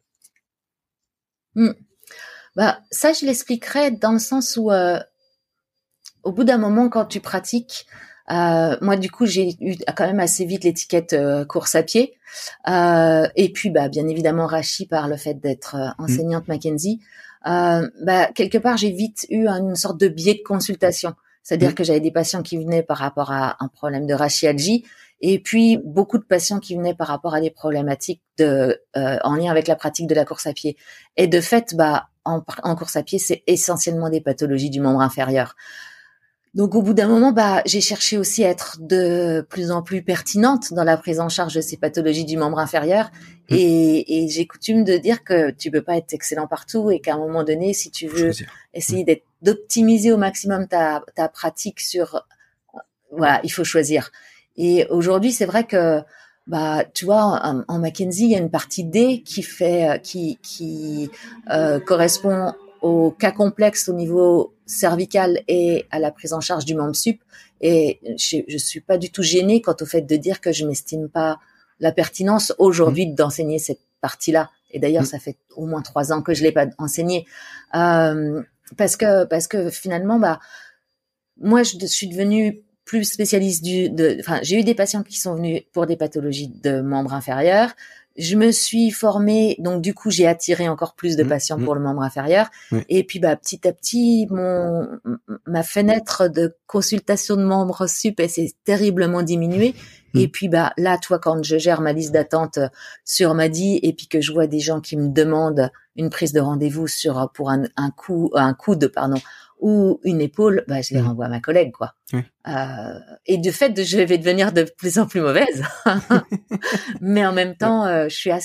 mm. Bah ça, je l'expliquerai dans le sens où, euh, au bout d'un moment, quand tu pratiques, euh, moi du coup, j'ai eu quand même assez vite l'étiquette euh, course à pied, euh, et puis bah bien évidemment rachis par le fait d'être euh, enseignante mm. Mackenzie. Euh, bah quelque part, j'ai vite eu une sorte de biais de consultation. C'est-à-dire mmh. que j'avais des patients qui venaient par rapport à un problème de rachialgie et puis beaucoup de patients qui venaient par rapport à des problématiques de euh, en lien avec la pratique de la course à pied. Et de fait, bah en, en course à pied, c'est essentiellement des pathologies du membre inférieur. Donc au bout d'un moment, bah j'ai cherché aussi à être de plus en plus pertinente dans la prise en charge de ces pathologies du membre inférieur. Mmh. Et, et j'ai coutume de dire que tu peux pas être excellent partout et qu'à un moment donné, si tu veux essayer mmh. d'être d'optimiser au maximum ta ta pratique sur, voilà, il faut choisir. Et aujourd'hui, c'est vrai que bah tu vois en, en Mackenzie, il y a une partie D qui fait qui qui euh, correspond au cas complexe au niveau cervical et à la prise en charge du membre sup. Et je, je suis pas du tout gênée quant au fait de dire que je m'estime pas la pertinence aujourd'hui mmh. d'enseigner cette partie-là. Et d'ailleurs, mmh. ça fait au moins trois ans que je l'ai pas enseigné. Euh, parce que, parce que finalement, bah, moi, je suis devenue plus spécialiste du, de, enfin, j'ai eu des patients qui sont venus pour des pathologies de membres inférieurs. Je me suis formée, donc du coup j'ai attiré encore plus de patients mmh, pour le membre inférieur. Mmh. Et puis bah petit à petit, mon ma fenêtre de consultation de membres sup s'est terriblement diminuée. Mmh. Et puis bah là, toi, quand je gère ma liste d'attente sur Madi et puis que je vois des gens qui me demandent une prise de rendez-vous sur pour un, un coup, un coude, pardon, ou une épaule, bah je les mmh. renvoie à ma collègue, quoi. Mmh. Euh, et du fait, je vais devenir de plus en plus mauvaise. Mais en même temps, euh, je suis assez,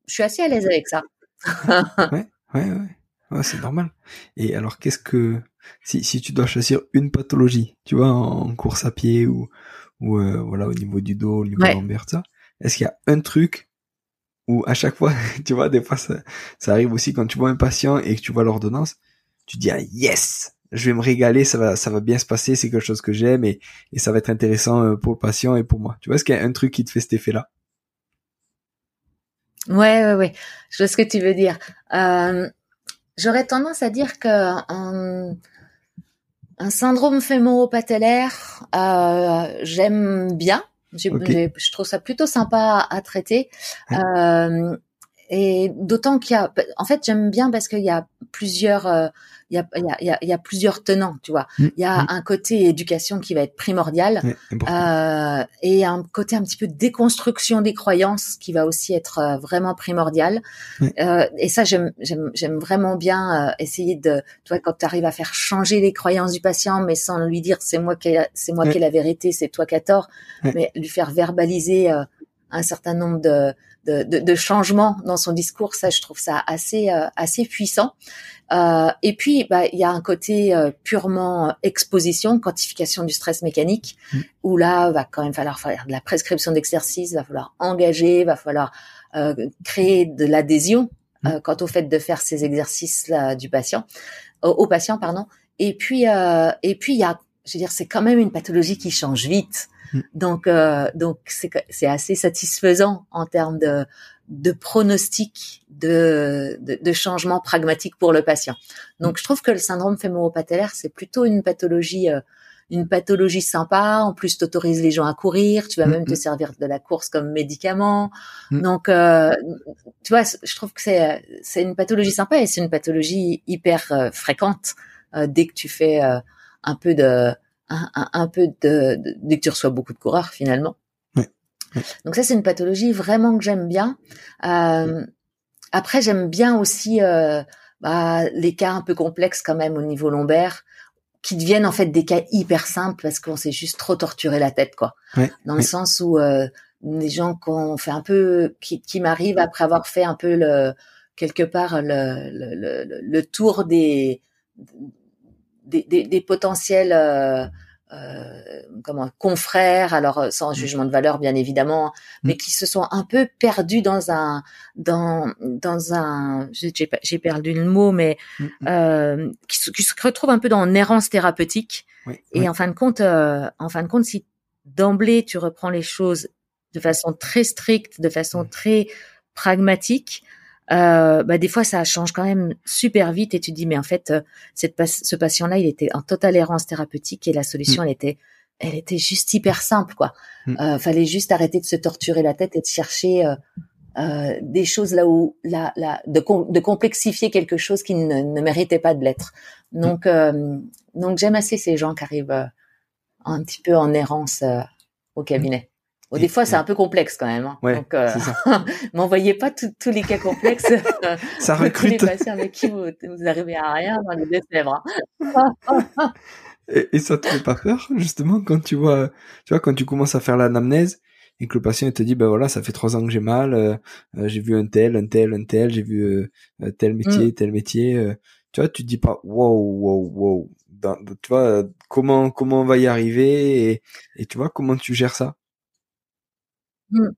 je suis assez à l'aise avec ça. Ouais, ouais, ouais. Ouais, c'est normal. Et alors, qu'est-ce que, si, si tu dois choisir une pathologie, tu vois, en course à pied ou, ou euh, voilà, au niveau du dos, au niveau Ouais. lombaire, ça, est-ce qu'il y a un truc où à chaque fois, tu vois, des fois, ça, ça arrive aussi quand tu vois un patient et que tu vois l'ordonnance, tu dis, ah, yes, je vais me régaler, ça va, ça va bien se passer, c'est quelque chose que j'aime et, et ça va être intéressant euh, pour le patient et pour moi. Tu vois, est-ce qu'il y a un truc qui te fait cet effet-là? Ouais, ouais, ouais. Je vois ce que tu veux dire. Euh, j'aurais tendance à dire que un, un syndrome fémoro-patellaire, euh, j'aime bien. J'ai, Ok. j'ai- je trouve ça plutôt sympa à, à traiter. Ouais. Euh, et d'autant qu'il y a, en fait, j'aime bien parce qu'il y a plusieurs, euh, il y a, il y a, il y a, il y a plusieurs tenants, tu vois. Mmh, Il y a mmh. un côté éducation qui va être primordial, Ouais, important. euh, et un côté un petit peu déconstruction des croyances qui va aussi être euh, vraiment primordial. Ouais. Euh, et ça, j'aime, j'aime, j'aime vraiment bien euh, essayer de, tu vois, quand tu arrives à faire changer les croyances du patient, mais sans lui dire c'est moi qui, ai, c'est moi Ouais. qui ai la vérité, c'est toi qui as tort, Ouais. mais lui faire verbaliser euh, un certain nombre de De, de, de changements dans son discours, ça je trouve ça assez euh, assez puissant. Euh, et puis bah il y a un côté euh, purement exposition, quantification du stress mécanique, mmh. où là va quand même falloir faire de la prescription d'exercice, va falloir engager, va falloir euh, créer de l'adhésion mmh. euh, quant au fait de faire ces exercices là du patient, au, au patient pardon. Et puis euh, et puis il y a, je veux dire, c'est quand même une pathologie qui change vite. Donc, euh, donc c'est c'est assez satisfaisant en termes de de pronostic, de, de de changement pragmatique pour le patient. Donc, je trouve que le syndrome fémoro-patellaire, c'est plutôt une pathologie euh, une pathologie sympa. En plus, t'autorises les gens à courir. Tu vas mmh, même te servir de la course comme médicament. Mmh. Donc, euh, tu vois, je trouve que c'est c'est une pathologie sympa et c'est une pathologie hyper euh, fréquente euh, dès que tu fais euh, un peu de Un, un, un peu de, de dès que tu reçois beaucoup de coureurs finalement. Ouais. Ouais. Donc ça c'est une pathologie vraiment que j'aime bien. Euh, après j'aime bien aussi euh, bah, les cas un peu complexes quand même au niveau lombaire, qui deviennent en fait des cas hyper simples parce qu'on s'est juste trop torturé la tête quoi. Ouais. Dans ouais. le sens où euh, des gens qu'on fait un peu, qui, qui m'arrivent après avoir fait un peu le quelque part le le, le, le tour des Des, des, des potentiels euh, euh, comment confrères, alors sans jugement de valeur bien évidemment, mmh. mais qui se sont un peu perdus dans un dans dans un j'ai j'ai perdu le mot mais mmh. euh, qui, se, qui se retrouvent un peu dans une errance thérapeutique. Oui, et oui. en fin de compte euh, en fin de compte si d'emblée tu reprends les choses de façon très stricte, de façon mmh. très pragmatique, Euh, bah des fois ça change quand même super vite et tu te dis mais en fait euh, cette ce patient-là il était en totale errance thérapeutique et la solution mmh. elle était elle était juste hyper simple quoi. Mmh. Euh, fallait juste arrêter de se torturer la tête et de chercher euh, euh, des choses là où là là de de complexifier quelque chose qui ne, ne méritait pas de l'être. Donc mmh. euh, donc j'aime assez ces gens qui arrivent euh, un petit peu en errance euh, au cabinet. Mmh. Bon, des fois, c'est un peu complexe quand même. Hein. Ouais, donc, euh, m'envoyez pas tous les cas complexes. Ça recrute. Tous les patients avec qui vous, vous arrivez à rien dans les Deux-Sèvres. Hein. et, et ça te fait pas peur, justement, quand tu vois, tu vois, quand tu commences à faire l'anamnèse et que le patient il te dit, ben voilà, ça fait trois ans que j'ai mal, euh, euh, j'ai vu un tel, un tel, un tel, j'ai vu euh, tel métier, mm. tel métier. Euh, tu vois, tu te dis pas, wow, wow, wow. Dans, tu vois, euh, comment comment on va y arriver et, et tu vois comment tu gères ça. Mm.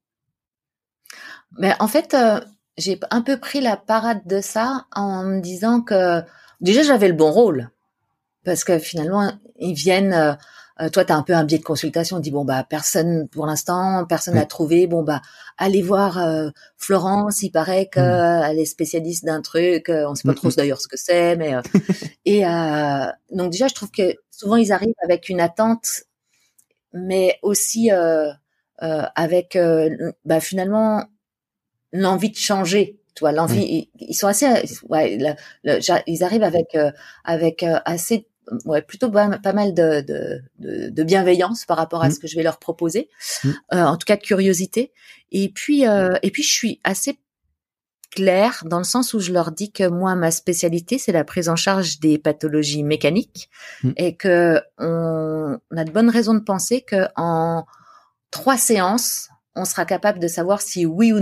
Mais en fait, euh, j'ai un peu pris la parade de ça en me disant que déjà j'avais le bon rôle parce que finalement ils viennent. Euh, toi, t'as un peu un biais de consultation. On dit bon bah personne pour l'instant, personne n'a oui. trouvé. Bon bah allez voir euh, Florence. Il paraît qu'elle mmh. est spécialiste d'un truc. Euh, on sait pas mmh. trop d'ailleurs ce que c'est, mais euh, et euh, donc déjà je trouve que souvent ils arrivent avec une attente, mais aussi euh, euh, avec euh, bah finalement l'envie de changer, tu vois, l'envie, oui. ils, ils sont assez, ouais, le, le, ils arrivent avec euh, avec euh, assez, ouais, plutôt pas, pas mal de, de de de bienveillance par rapport à mmh. ce que je vais leur proposer, mmh. euh, en tout cas de curiosité. Et puis euh, et puis je suis assez claire dans le sens où je leur dis que moi ma spécialité c'est la prise en charge des pathologies mécaniques mmh. et que on, on a de bonnes raisons de penser que en trois séances on sera capable de savoir si oui ou non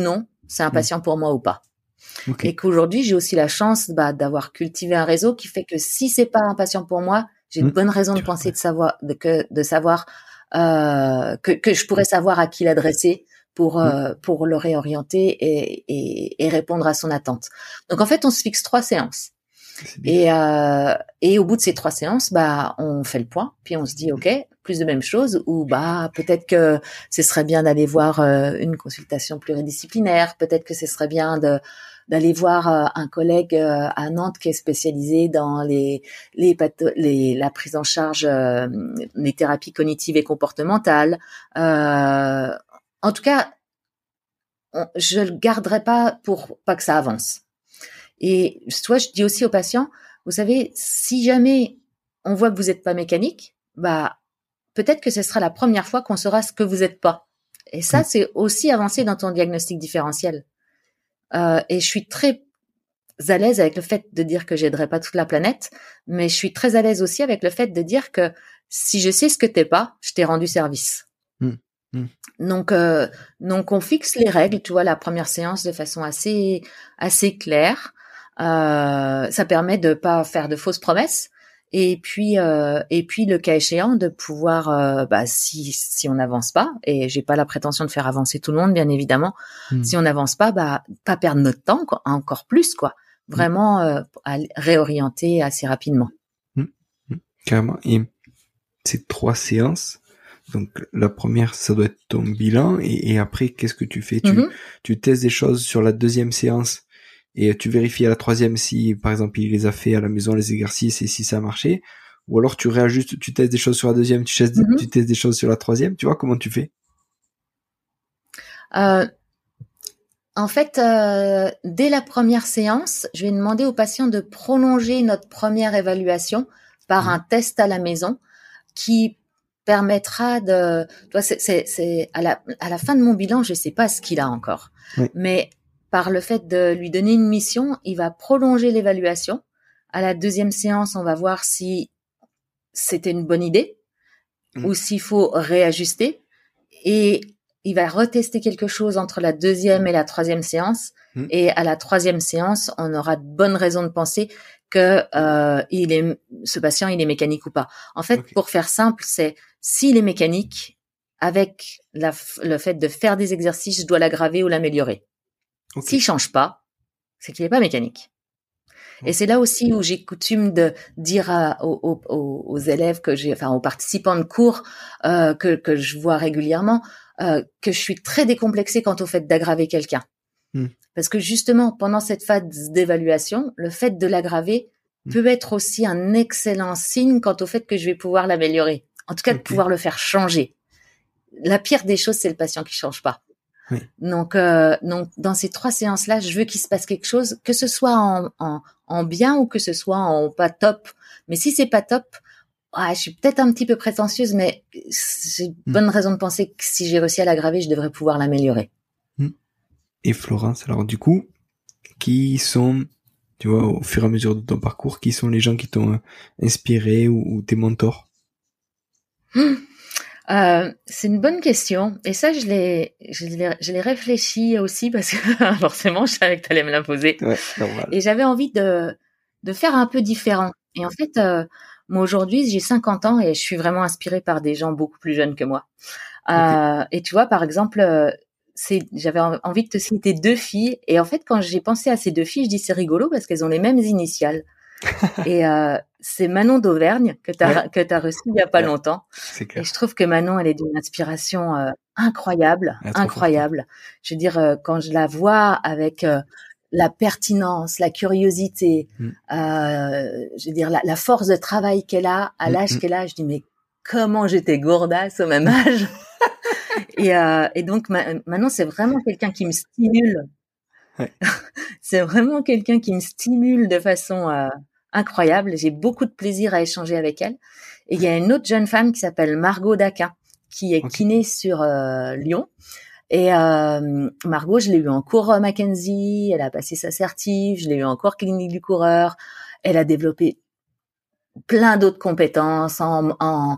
c'est un patient pour moi ou pas. Okay. Et qu'aujourd'hui, j'ai aussi la chance bah, d'avoir cultivé un réseau qui fait que si c'est pas un patient pour moi, j'ai mmh. de bonnes raisons de penser de savoir, de, que, de savoir euh, que, que je pourrais savoir à qui l'adresser pour euh, mmh. pour le réorienter et, et, et répondre à son attente. Donc en fait, on se fixe trois séances. Et, euh, et au bout de ces trois séances, bah, on fait le point, puis on se dit, OK, plus de même chose, ou bah, peut-être que ce serait bien d'aller voir euh, une consultation pluridisciplinaire, peut-être que ce serait bien de d'aller voir euh, un collègue euh, à Nantes qui est spécialisé dans les les, patho- les la prise en charge, euh, les thérapies cognitives et comportementales. Euh, en tout cas, on, je le garderai pas pour pas que ça avance. Et toi, je dis aussi aux patients, vous savez, si jamais on voit que vous n'êtes pas mécanique, bah peut-être que ce sera la première fois qu'on saura ce que vous n'êtes pas. Et ça, mmh. c'est aussi avancer dans ton diagnostic différentiel. Euh, et je suis très à l'aise avec le fait de dire que j'aiderai pas toute la planète, mais je suis très à l'aise aussi avec le fait de dire que si je sais ce que t'es pas, je t'ai rendu service. Mmh. Mmh. Donc, euh, donc on fixe les règles, tu vois, la première séance de façon assez assez claire. Euh, ça permet de pas faire de fausses promesses et puis euh, et puis le cas échéant de pouvoir euh, bah si si on n'avance pas, et j'ai pas la prétention de faire avancer tout le monde bien évidemment, mmh. si on n'avance pas, bah pas perdre notre temps quoi, encore plus quoi, vraiment euh, à réorienter assez rapidement. Mmh. Mmh. Carrément. Et ces trois séances, donc la première ça doit être ton bilan, et, et après qu'est-ce que tu fais? Tu mmh. tu testes des choses sur la deuxième séance. Et tu vérifies à la troisième si, par exemple, il les a fait à la maison, les exercices, et si ça a marché. Ou alors tu réajustes, tu testes des choses sur la deuxième, tu testes, mm-hmm. tu testes des choses sur la troisième. Tu vois comment tu fais? euh, En fait, euh, dès la première séance, je vais demander aux patients de prolonger notre première évaluation par mmh. un test à la maison qui permettra de... Toi, c'est, c'est, c'est à la, à la fin de mon bilan, je sais pas ce qu'il a encore. Oui. Mais par le fait de lui donner une mission, il va prolonger l'évaluation. À la deuxième séance, on va voir si c'était une bonne idée mmh. ou s'il faut réajuster. Et il va retester quelque chose entre la deuxième et la troisième séance. Mmh. Et à la troisième séance, on aura de bonnes raisons de penser que euh, il est, ce patient, il est mécanique ou pas. En fait, okay. pour faire simple, c'est s'il est mécanique, avec la, le fait de faire des exercices, je dois l'aggraver ou l'améliorer. Okay. S'il change pas, c'est qu'il est pas mécanique. Okay. Et c'est là aussi où j'ai coutume de dire à, aux, aux, aux élèves que j'ai, enfin aux participants de cours euh, que, que je vois régulièrement, euh, que je suis très décomplexée quant au fait d'aggraver quelqu'un. Mm. Parce que justement, pendant cette phase d'évaluation, le fait de l'aggraver mm. peut être aussi un excellent signe quant au fait que je vais pouvoir l'améliorer. En tout cas, okay. de pouvoir le faire changer. La pire des choses, c'est le patient qui change pas. Oui. Donc, euh, donc, dans ces trois séances-là, je veux qu'il se passe quelque chose, que ce soit en, en, en bien ou que ce soit en pas top. Mais si c'est pas top, ah, je suis peut-être un petit peu prétentieuse, mais j'ai mmh. bonne raison de penser que si j'ai réussi à l'aggraver, je devrais pouvoir l'améliorer. Et Florence, alors du coup, qui sont, tu vois, au fur et à mesure de ton parcours, qui sont les gens qui t'ont inspiré ou, ou tes mentors? mmh. Euh, c'est une bonne question, et ça je l'ai, je l'ai, je l'ai réfléchi aussi parce que forcément je savais que t'allais me la poser. Ouais, normal. Et j'avais envie de de faire un peu différent. Et en fait, euh, moi aujourd'hui j'ai cinquante ans et je suis vraiment inspirée par des gens beaucoup plus jeunes que moi. Euh, okay. Et tu vois, par exemple, euh, c'est, j'avais envie de te citer deux filles, et en fait quand j'ai pensé à ces deux filles, je dis c'est rigolo parce qu'elles ont les mêmes initiales. Et euh, c'est Manon d'Auvergne que t'as ouais. que t'as reçu il y a pas ouais. longtemps. Et je trouve que Manon, elle est d'une inspiration euh, incroyable, incroyable. Je veux dire, euh, quand je la vois avec euh, la pertinence, la curiosité, mm. euh, je veux dire la, la force de travail qu'elle a à l'âge mm. qu'elle a, je dis mais comment j'étais gourdasse au même âge. et, euh, et donc ma, Manon, c'est vraiment quelqu'un qui me stimule. Ouais. C'est vraiment quelqu'un qui me stimule de façon euh, incroyable. J'ai beaucoup de plaisir à échanger avec elle. Et il y a une autre jeune femme qui s'appelle Margot Daquin, qui est okay. kiné sur euh, Lyon. Et euh, Margot, je l'ai eu en cours euh, Mackenzie, elle a passé sa certif, je l'ai eu en cours clinique du coureur. Elle a développé plein d'autres compétences en, en,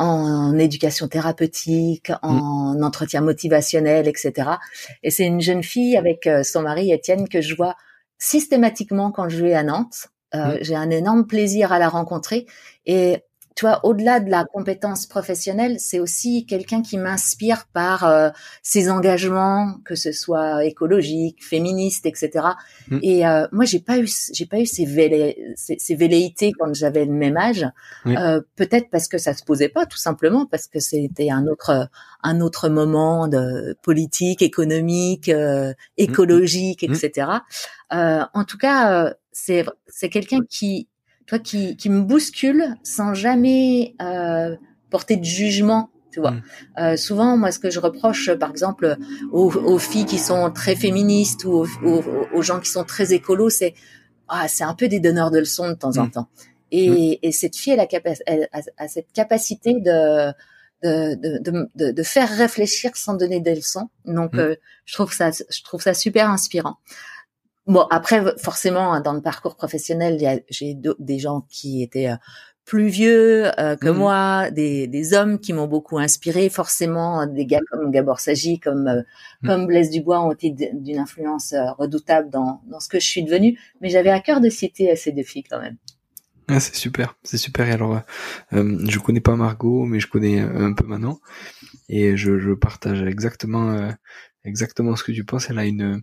en éducation thérapeutique, en mmh. entretien motivationnel, et cetera. Et c'est une jeune fille avec euh, son mari Étienne que je vois systématiquement quand je vais à Nantes. Euh, mmh. J'ai un énorme plaisir à la rencontrer. Et tu vois, au-delà de la compétence professionnelle, c'est aussi quelqu'un qui m'inspire par euh, ses engagements, que ce soit écologique, féministe, et cetera. Mmh. Et euh, moi, j'ai pas eu, j'ai pas eu ces, vélé, ces, ces velléités quand j'avais le même âge. Oui. Euh, peut-être parce que ça se posait pas, tout simplement, parce que c'était un autre, un autre moment de politique, économique, euh, écologique, mmh. et cetera. Euh, en tout cas, euh, c'est, c'est quelqu'un qui toi qui qui me bouscule sans jamais euh, porter de jugement, tu vois. Mmh. Euh, souvent, moi, ce que je reproche, par exemple, aux, aux filles qui sont très féministes ou aux, aux, aux gens qui sont très écolos, c'est ah, c'est un peu des donneurs de leçons de temps mmh. en temps. Et, mmh. et cette fille, elle a, capa- elle a, a cette capacité de de, de de de de faire réfléchir sans donner des leçons. Donc, mmh. euh, je trouve ça je trouve ça super inspirant. Bon, après, forcément, dans le parcours professionnel, il y a, j'ai des gens qui étaient plus vieux euh, que mmh. moi, des, des hommes qui m'ont beaucoup inspiré. Forcément, des gars comme Gabor Sagi, comme euh, mmh. comme Blaise Dubois ont été d'une influence euh, redoutable dans dans ce que je suis devenue. Mais j'avais à cœur de citer ces deux filles quand même. Ah, c'est super, c'est super. Et alors, euh, je connais pas Margot, mais je connais un peu Manon, et je, je partage exactement euh, exactement ce que tu penses. Elle a une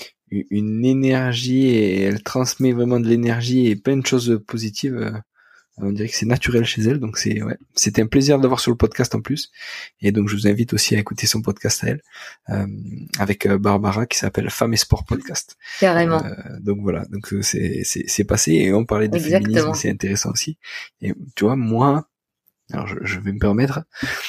une énergie et elle transmet vraiment de l'énergie et plein de choses positives. On dirait que c'est naturel chez elle, donc c'est ouais, c'était un plaisir d'avoir sur le podcast en plus. Et donc je vous invite aussi à écouter son podcast à elle, euh, avec Barbara qui s'appelle Femmes et Sport Podcast. Carrément. Euh, donc voilà, donc c'est c'est c'est passé et on parlait de Exactement. Féminisme, c'est intéressant aussi. Et tu vois, moi, alors je, je vais me permettre,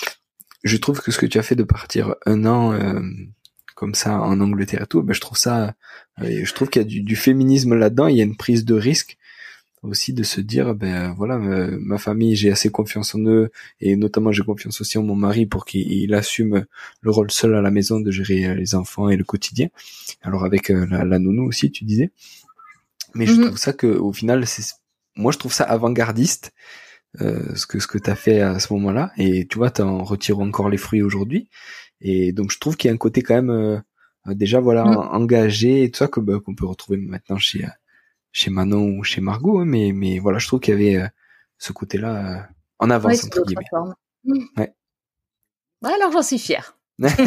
je trouve que ce que tu as fait de partir un an euh, comme ça en Angleterre et tout, ben je trouve ça, euh, je trouve qu'il y a du, du féminisme là-dedans. Il y a une prise de risque aussi de se dire, ben voilà, ma, ma famille, j'ai assez confiance en eux, et notamment j'ai confiance aussi en mon mari pour qu'il il assume le rôle seul à la maison de gérer les enfants et le quotidien. Alors avec euh, la, la nounou aussi, tu disais. Mais mm-hmm. je trouve ça que au final, c'est, moi je trouve ça avant-gardiste. Euh, ce que ce que t'as fait à ce moment-là, et tu vois, t'en retires encore les fruits aujourd'hui, et donc je trouve qu'il y a un côté quand même euh, déjà voilà mm. engagé et tout ça que bah, qu'on peut retrouver maintenant chez chez Manon ou chez Margot, hein, mais mais voilà, je trouve qu'il y avait euh, ce côté-là euh, en avance ouais, entre guillemets. Mm. Ouais. Ouais, alors j'en suis fière.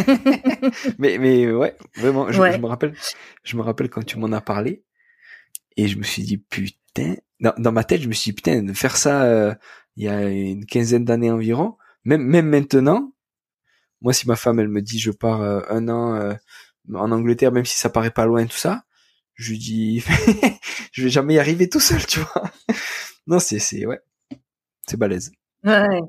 mais mais ouais, vraiment, je, ouais. je me rappelle, je me rappelle quand tu m'en as parlé, et je me suis dit putain. Dans, dans ma tête, je me suis dit, putain, de faire ça euh, il y a une quinzaine d'années environ, même même maintenant, moi, si ma femme, elle me dit, je pars euh, un an euh, en Angleterre, même si ça paraît pas loin, tout ça, je lui dis, je vais jamais y arriver tout seul, tu vois. Non, c'est, c'est, ouais, c'est balèze. Ouais.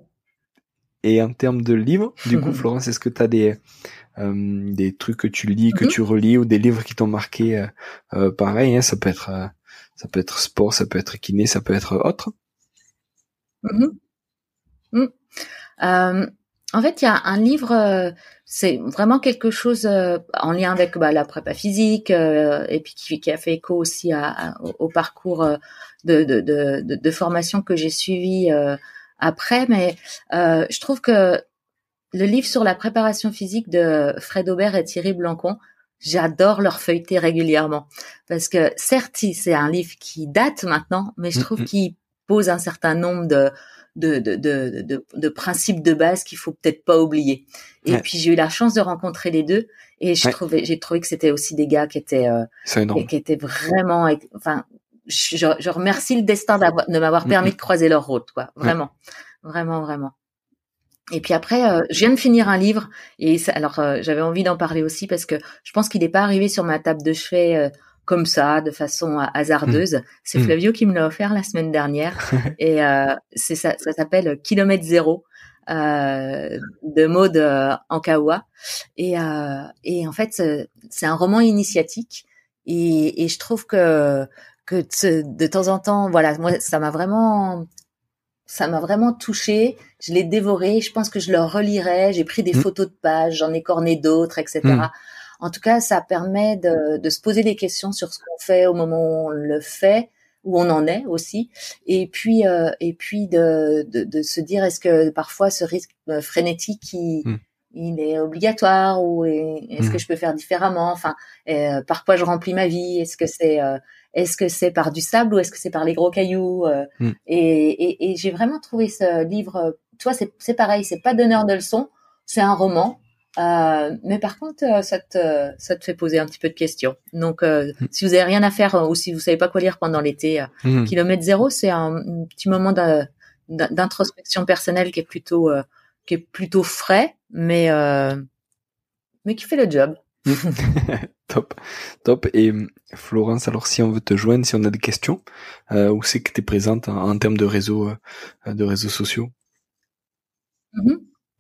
Et en termes de livres, du coup, Florence, est-ce que t'as des, euh, des trucs que tu lis, que mm-hmm. tu relis, ou des livres qui t'ont marqué, euh, euh, pareil, hein, ça peut être... Euh, ça peut être sport, ça peut être kiné, ça peut être autre. Mmh. Mmh. Euh, en fait, il y a un livre, euh, c'est vraiment quelque chose euh, en lien avec bah, la prépa physique euh, et puis qui, qui a fait écho aussi à, à, au, au parcours euh, de, de, de, de, de formation que j'ai suivi euh, après. Mais euh, je trouve que le livre sur la préparation physique de Fred Aubert et Thierry Blancon, j'adore leur feuilleter régulièrement parce que certes c'est un livre qui date maintenant, mais je trouve mmh. qu'il pose un certain nombre de de de de de, de principes de base qu'il faut peut-être pas oublier. Et ouais. puis j'ai eu la chance de rencontrer les deux et je ouais. trouvais j'ai trouvé que c'était aussi des gars qui étaient euh, qui, qui étaient vraiment, enfin je, je remercie le destin d'avoir de m'avoir permis mmh. de croiser leur route, quoi, vraiment, ouais. vraiment, vraiment. Et puis après, euh, je viens de finir un livre et ça, alors euh, j'avais envie d'en parler aussi parce que je pense qu'il n'est pas arrivé sur ma table de chevet euh, comme ça, de façon euh, hasardeuse. Mmh. C'est mmh. Flavio qui me l'a offert la semaine dernière et euh, c'est ça, ça s'appelle Kilomètre Zéro euh, de Maud euh, Ankawa et euh, et en fait c'est, c'est un roman initiatique et, et je trouve que que de, de temps en temps, voilà, moi ça m'a vraiment Ça m'a vraiment touchée. Je l'ai dévoré. Je pense que je le relirai. J'ai pris des mmh. photos de pages. J'en ai corné d'autres, et cetera. Mmh. En tout cas, ça permet de, de se poser des questions sur ce qu'on fait au moment où on le fait, où on en est aussi, et puis euh, et puis de, de de se dire est-ce que parfois ce rythme frénétique il, mmh. il est obligatoire ou est-ce mmh. que je peux faire différemment, enfin euh, par quoi je remplis ma vie, est-ce que c'est euh, est-ce que c'est par du sable ou est-ce que c'est par les gros cailloux, euh, mmh. et, et et j'ai vraiment trouvé ce livre, tu vois, c'est c'est pareil, c'est pas donneur de leçons, c'est un roman. Euh, mais par contre, euh, ça te ça te fait poser un petit peu de questions. Donc, euh, mmh. si vous avez rien à faire euh, ou si vous savez pas quoi lire pendant l'été, euh, mmh. Kilomètre Zéro, c'est un, un petit moment de, d'introspection personnelle qui est plutôt euh, qui est plutôt frais, mais euh, mais qui fait le job. Top, top. Et Florence, alors si on veut te joindre, si on a des questions, euh, où c'est que tu es présente en, en termes de réseaux, euh, de réseaux sociaux? Mmh.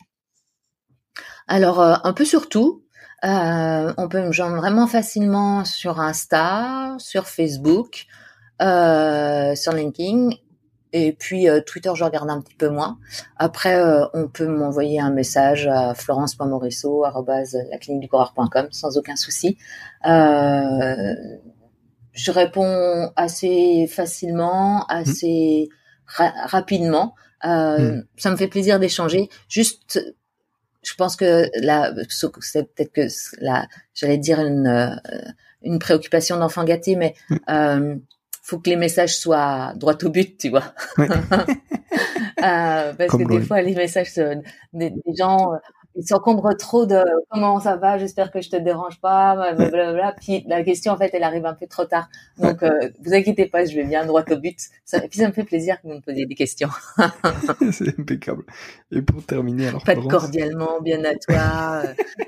Alors, euh, un peu sur tout. Euh, on peut me joindre vraiment facilement sur Insta, sur Facebook, euh, sur LinkedIn. Et puis, euh, Twitter, je regarde un petit peu moins. Après, euh, on peut m'envoyer un message à florence point morisseau arobase la clinique du coureur point com sans aucun souci. Euh, je réponds assez facilement, assez mmh. ra- rapidement. Euh, mmh. Ça me fait plaisir d'échanger. Juste... Je pense que là, c'est peut-être que là, j'allais dire une une préoccupation d'enfant gâté, mais mmh. euh, faut que les messages soient droit au but, tu vois. Ouais. euh, parce Comme que des fois, les messages des, des gens, ils s'encombrent trop de comment ça va, j'espère que je te dérange pas, blablabla. Puis la question, en fait, elle arrive un peu trop tard. Donc, euh, vous inquiétez pas, je vais bien droit au but. Ça, et puis ça me fait plaisir que vous me posiez des questions. C'est impeccable. Et pour terminer, alors pas de cordialement, bien à toi.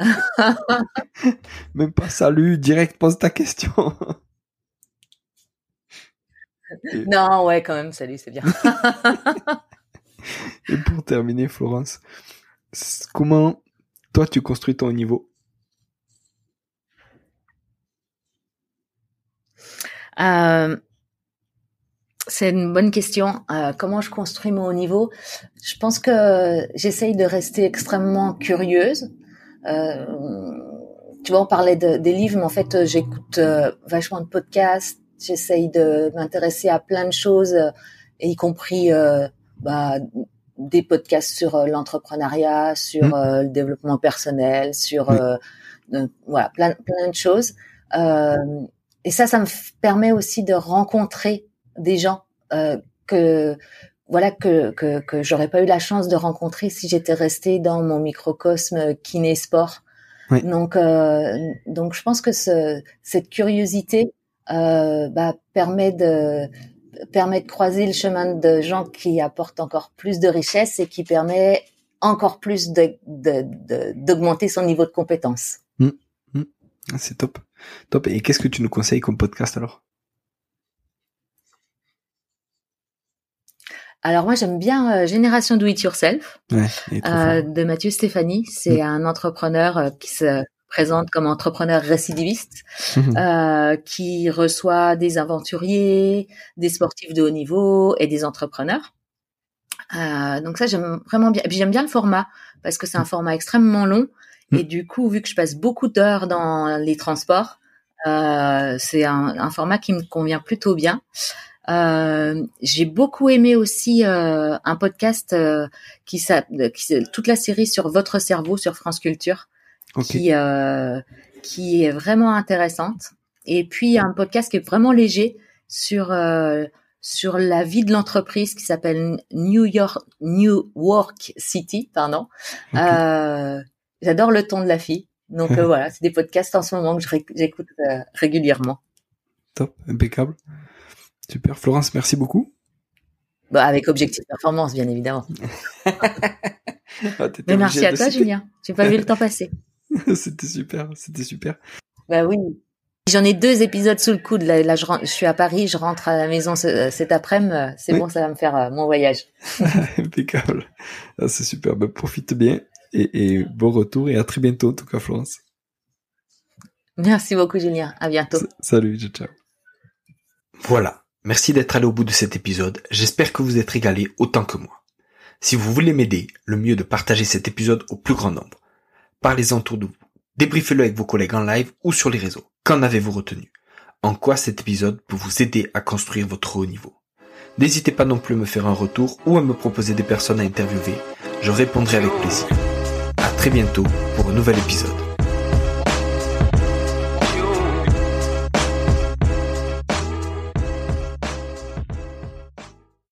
Même pas salut, direct pose ta question. Et... Non, ouais, quand même, salut, c'est bien. Et pour terminer, Florence, comment toi tu construis ton niveau? euh, C'est une bonne question. Euh, comment je construis mon haut niveau? Je pense que j'essaye de rester extrêmement curieuse. Euh, tu vois, on parlait de, des livres, mais en fait, j'écoute euh, vachement de podcasts. J'essaye de m'intéresser à plein de choses, euh, et y compris euh, bah, des podcasts sur euh, l'entrepreneuriat, sur mmh. euh, le développement personnel, sur oui. euh, euh, voilà, plein, plein de choses. Euh, et ça, ça me f- permet aussi de rencontrer des gens euh, que voilà que que que j'aurais pas eu la chance de rencontrer si j'étais restée dans mon microcosme kiné sport. Oui. Donc euh, donc je pense que ce, cette curiosité euh, bah, permet de permet de croiser le chemin de gens qui apportent encore plus de richesse et qui permet encore plus de, de, de d'augmenter son niveau de compétence. Mmh. Mmh. C'est top. Top. Et qu'est-ce que tu nous conseilles comme podcast alors? Alors moi j'aime bien euh, Génération Do It Yourself ouais, euh, de Mathieu Stéphanie. C'est mmh. un entrepreneur euh, qui se présente comme entrepreneur récidiviste, mmh. euh, qui reçoit des aventuriers, des sportifs de haut niveau et des entrepreneurs. Euh, donc ça j'aime vraiment bien. Et puis j'aime bien le format parce que c'est un format extrêmement long mmh. et du coup vu que je passe beaucoup d'heures dans les transports, euh, c'est un, un format qui me convient plutôt bien. Euh, j'ai beaucoup aimé aussi euh, un podcast euh, qui, qui toute la série sur votre cerveau sur France Culture, okay. qui euh, qui est vraiment intéressante. Et puis un podcast qui est vraiment léger sur euh, sur la vie de l'entreprise qui s'appelle New York New Work City, pardon. Okay. Euh, j'adore le ton de la fille. Donc euh, voilà, c'est des podcasts en ce moment que j'écoute euh, régulièrement. Top, impeccable. Super. Florence, merci beaucoup. Bah, avec Objectif Performance, bien évidemment. ah, Mais merci à toi, citer. Julien. J'ai pas vu le temps passer. C'était super, c'était super. Bah oui. J'en ai deux épisodes sous le coude. Là, là je, rentre, je suis à Paris, je rentre à la maison ce, cet après-midi. C'est oui. bon, ça va me faire euh, mon voyage. Impeccable. Ah, c'est super. Bah, profite bien et, et bon retour et à très bientôt, en tout cas, Florence. Merci beaucoup, Julien. À bientôt. S- salut, ciao. Voilà. Merci d'être allé au bout de cet épisode, j'espère que vous êtes régalés autant que moi. Si vous voulez m'aider, le mieux est de partager cet épisode au plus grand nombre. Parlez-en autour de vous, débriefez-le avec vos collègues en live ou sur les réseaux. Qu'en avez-vous retenu? en quoi cet épisode peut vous aider à construire votre haut niveau. N'hésitez pas non plus à me faire un retour ou à me proposer des personnes à interviewer, je répondrai avec plaisir. À très bientôt pour un nouvel épisode.